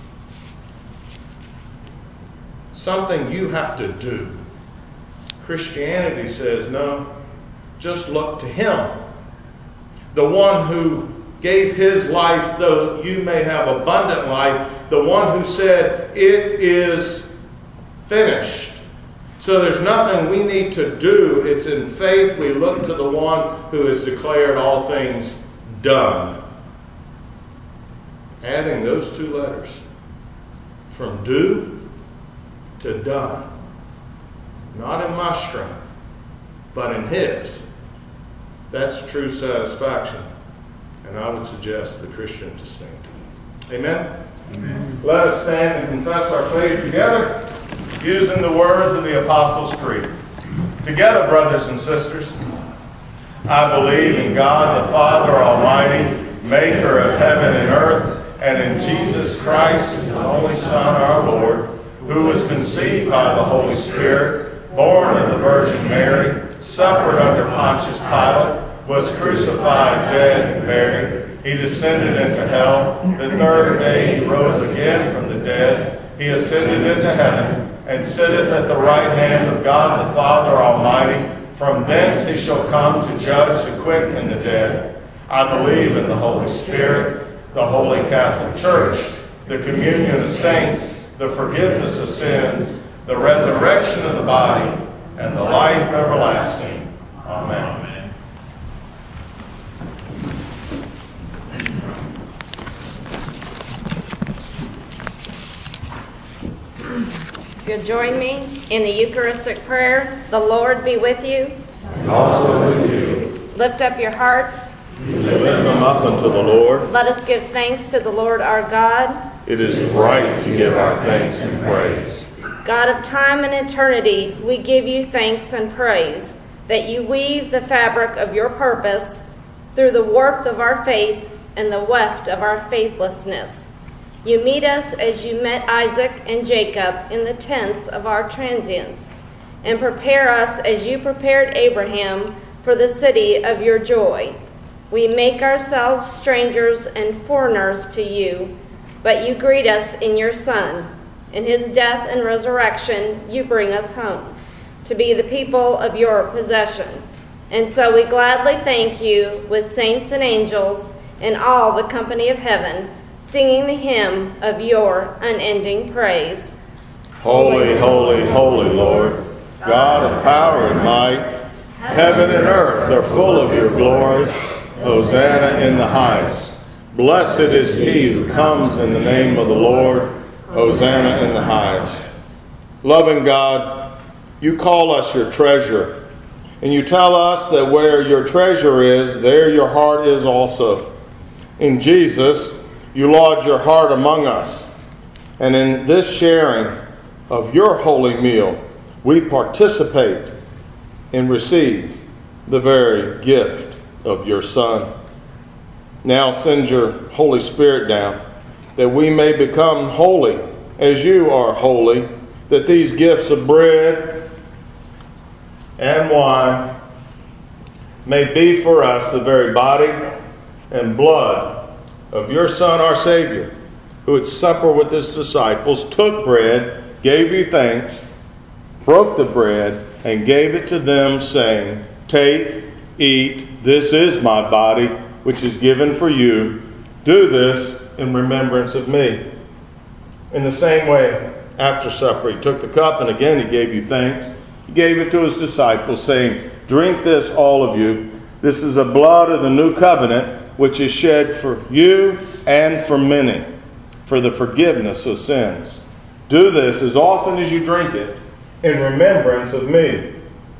S1: Something you have to do. Christianity says, no, just look to Him. The one who gave His life, though you may have abundant life, the one who said, it is finished. So there's nothing we need to do. It's in faith we look to the one who has declared all things done. Adding those two letters, from do to done. Not in my strength, but in His. That's true satisfaction. And I would suggest the Christian distinction. Amen? Amen. Let us stand and confess our faith together, using the words of the Apostles' Creed. Together, brothers and sisters, I believe in God the Father Almighty, maker of heaven and earth, and in Jesus Christ, His only Son, our Lord, who was conceived by the Holy Spirit, born of the Virgin Mary, suffered under Pontius Pilate, was crucified, dead, and buried. He descended into hell. The third day He rose again from the dead. He ascended into heaven, and sitteth at the right hand of God the Father Almighty. From thence He shall come to judge the quick and the dead. I believe in the Holy Spirit, the Holy Catholic Church, the communion of saints, the forgiveness of sins, the resurrection of the body, and the life everlasting. Amen.
S7: If you'll join me in the Eucharistic prayer, the Lord be with you.
S1: And also with you.
S7: Lift up your hearts.
S1: We lift them up unto the Lord.
S7: Let us give thanks to the Lord our God.
S1: It is right to give our thanks and praise.
S7: God of time and eternity, we give you thanks and praise that you weave the fabric of your purpose through the warmth of our faith and the weft of our faithlessness. You meet us as you met Isaac and Jacob in the tents of our transience, and prepare us as you prepared Abraham for the city of your joy. We make ourselves strangers and foreigners to you, but you greet us in your Son. In His death and resurrection, you bring us home to be the people of your possession. And so we gladly thank you with saints and angels and all the company of heaven, singing the hymn of your unending praise.
S1: Holy, holy, holy Lord, God of power and might, heaven and earth are full of your glory. Hosanna in the highest. Blessed is he who comes in the name of the Lord. Hosanna in the highest. Loving God, you call us your treasure, and you tell us that where your treasure is, there your heart is also. In Jesus, you lodge your heart among us, and in this sharing of your holy meal, we participate and receive the very gift of your Son. Now send your Holy Spirit down, that we may become holy as you are holy, that these gifts of bread and wine may be for us the very body and blood of your Son, our Savior, who at supper with his disciples took bread, gave you thanks, broke the bread, and gave it to them, saying, Take, eat, this is my body, which is given for you. Do this in remembrance of me. In the same way, after supper, he took the cup, and again he gave you thanks. He gave it to his disciples, saying, "Drink this, all of you. This is the blood of the new covenant, which is shed for you and for many, for the forgiveness of sins. Do this as often as you drink it in remembrance of me."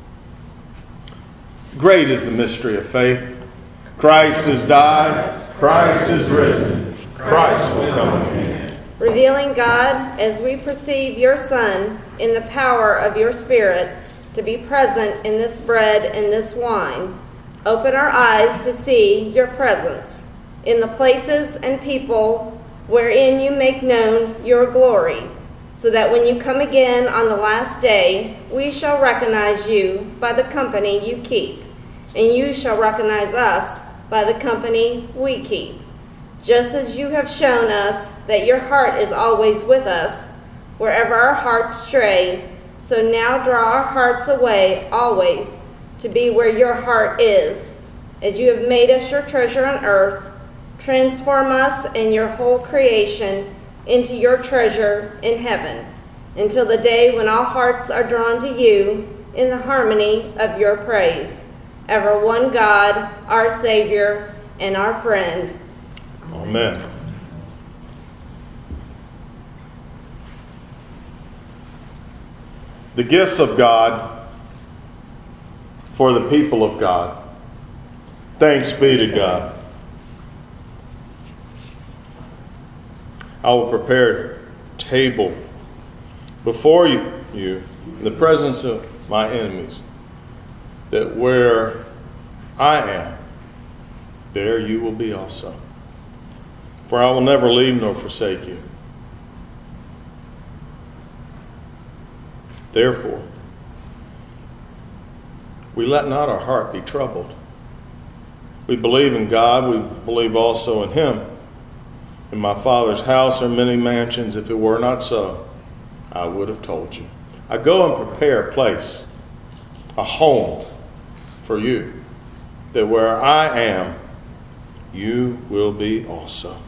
S1: Great is the mystery of faith. Christ has died. Christ is risen. Christ will come again.
S7: Revealing God as we perceive your Son in the power of your Spirit to be present in this bread and this wine, open our eyes to see your presence in the places and people wherein you make known your glory, so that when you come again on the last day, we shall recognize you by the company you keep, and you shall recognize us by the company we keep. Just as you have shown us that your heart is always with us, wherever our hearts stray, so now draw our hearts away always to be where your heart is. As you have made us your treasure on earth, transform us and your whole creation into your treasure in heaven, until the day when all hearts are drawn to you in the harmony of your praise. Ever one God, our Savior and our friend.
S1: Amen. The gifts of God for the people of God. Thanks be to God. I will prepare a table before you, you in the presence of my enemies, that where I am, there you will be also. For I will never leave nor forsake you. Therefore, we let not our heart be troubled. We believe in God, we believe also in Him. In my Father's house are many mansions. If it were not so, I would have told you. I go and prepare a place, a home for you, that where I am, you will be also.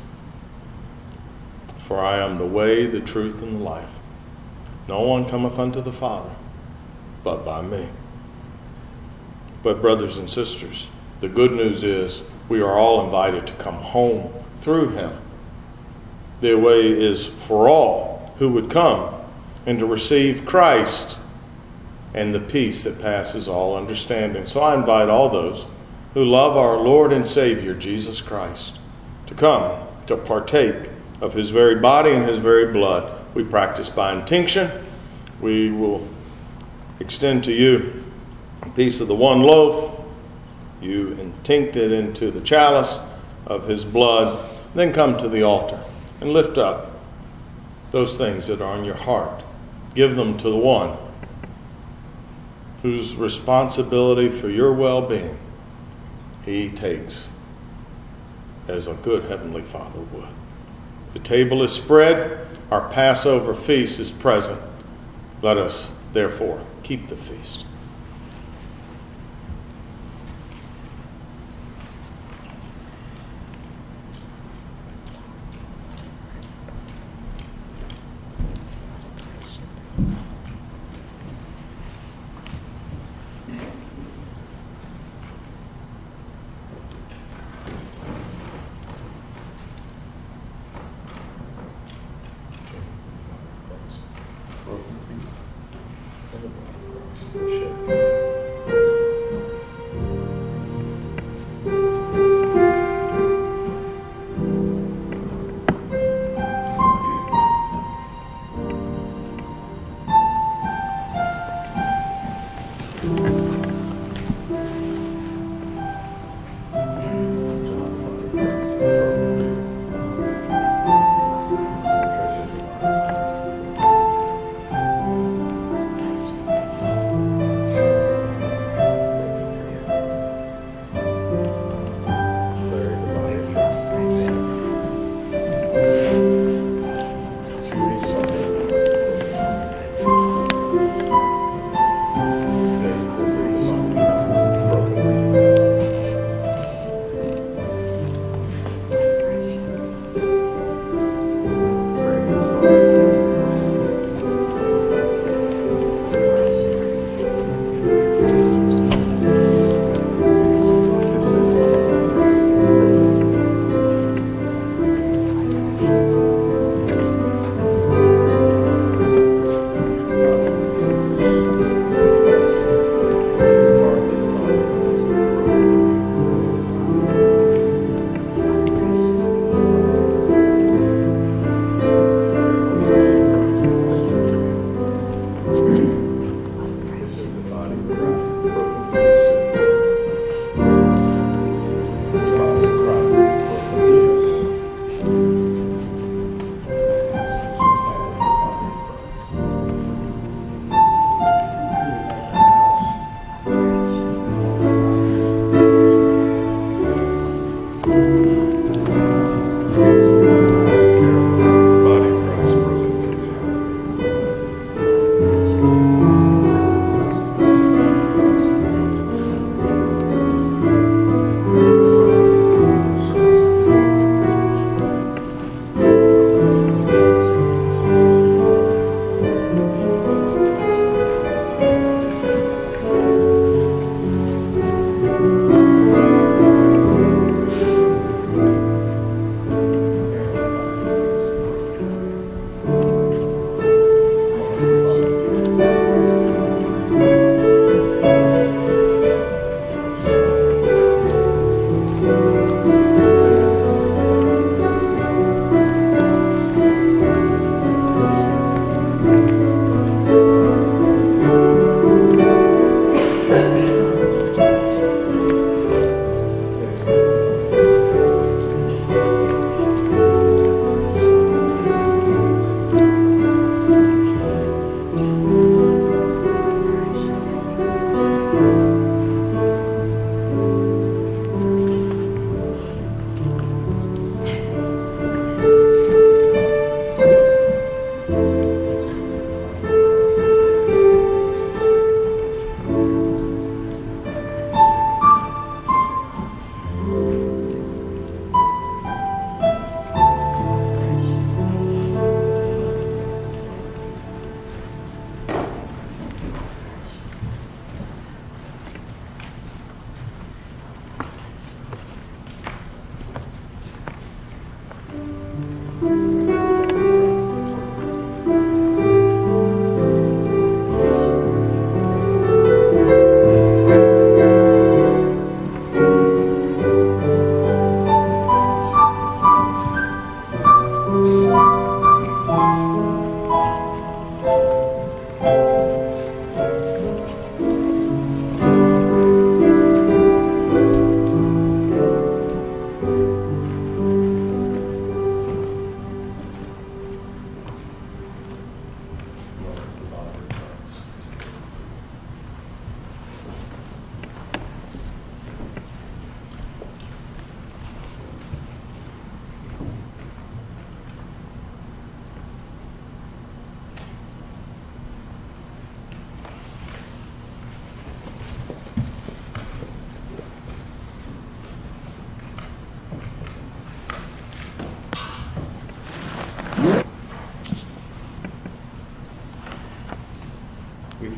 S1: For I am the way, the truth, and the life. No one cometh unto the Father but by me. But brothers and sisters, the good news is we are all invited to come home through Him. The way is for all who would come and to receive Christ and the peace that passes all understanding. So I invite all those who love our Lord and Savior, Jesus Christ, to come to partake of His very body and His very blood. We practice by intinction. We will extend to you a piece of the one loaf. You intinct it into the chalice of His blood. Then come to the altar and lift up those things that are on your heart. Give them to the one whose responsibility for your well-being He takes as a good Heavenly Father would. The table is spread. Our Passover feast is present. Let us, therefore, keep the feast. Broken feet and the blood of Christ shed.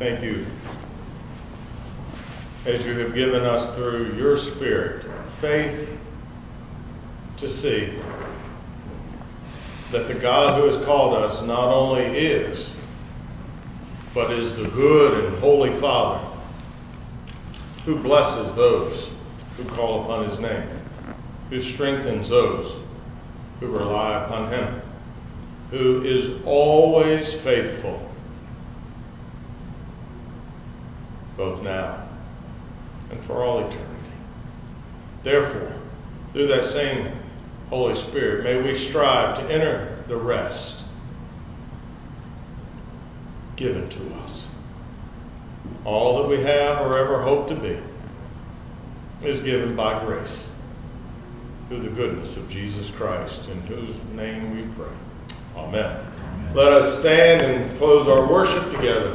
S1: thank you as you have given us through your Spirit faith to see that the God who has called us not only is, but is the good and holy Father who blesses those who call upon his name, who strengthens those who rely upon him, who is always faithful, both now and for all eternity. Therefore, through that same Holy Spirit, may we strive to enter the rest given to us. All that we have or ever hope to be is given by grace through the goodness of Jesus Christ, in whose name we pray. Amen. Amen. Let us stand and close our worship together.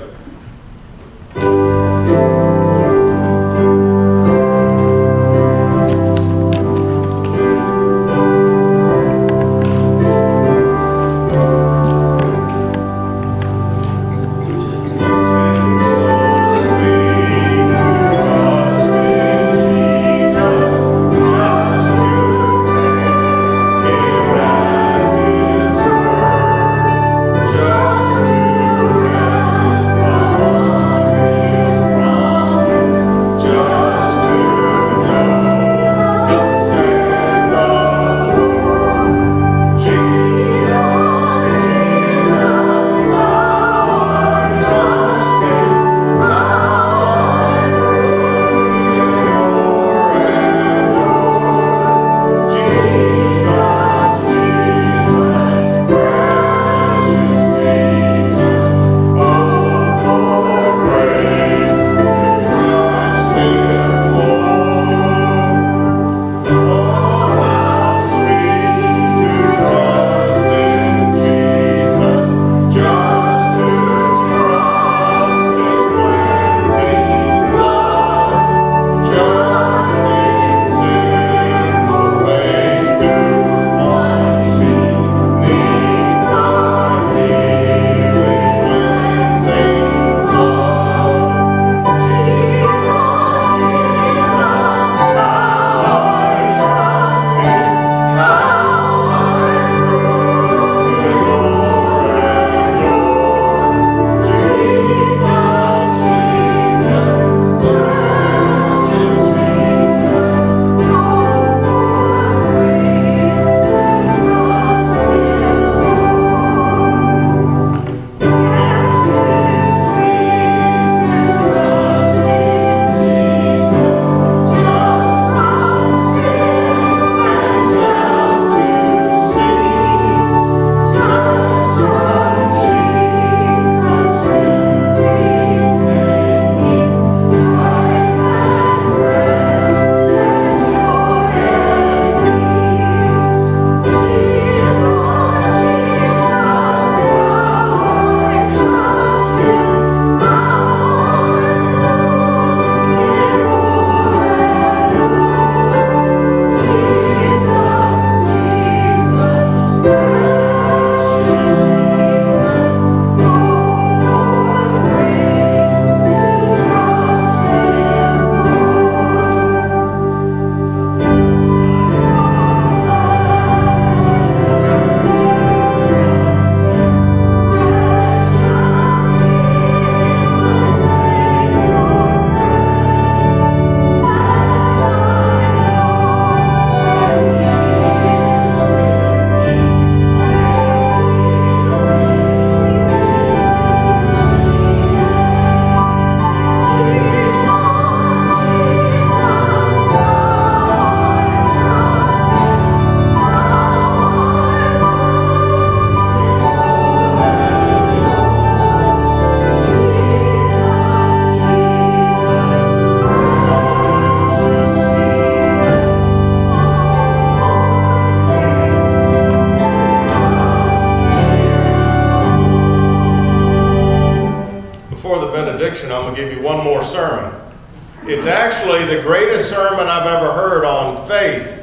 S1: I'm going to give you one more sermon. It's actually the greatest sermon I've ever heard on faith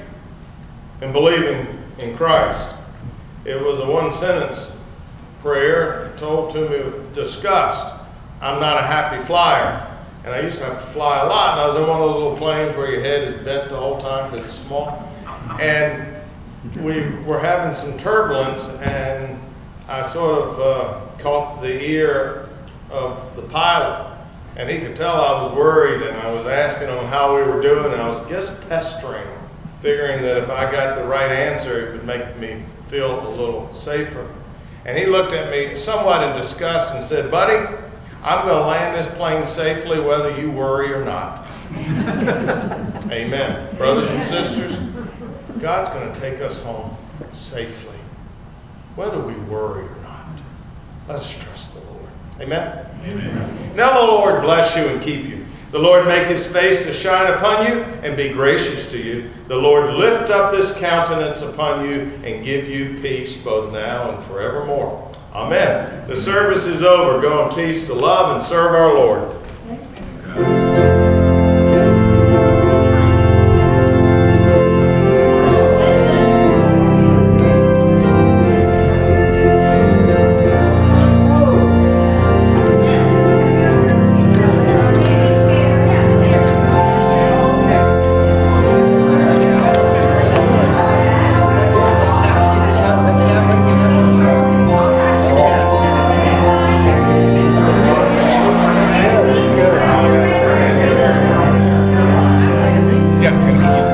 S1: and believing in Christ. It was a one-sentence prayer told to me with disgust I'm not a happy flyer. And I used to have to fly a lot, and I was in one of those little planes where your head is bent the whole time because it's small. And we were having some turbulence, and I sort of uh, caught the ear of the pilot. And he could tell I was worried, and I was asking him how we were doing, and I was just pestering him, figuring that if I got the right answer, it would make me feel a little safer. And he looked at me somewhat in disgust and said, "Buddy, I'm going to land this plane safely whether you worry or not." Amen. Brothers and sisters, God's going to take us home safely, whether we worry or not. Let us trust the Lord. Amen? Amen. Now the Lord bless you and keep you. The Lord make his face to shine upon you and be gracious to you. The Lord lift up his countenance upon you and give you peace both now and forevermore. Amen. The service is over. Go in peace to love and serve our Lord.
S8: Yeah.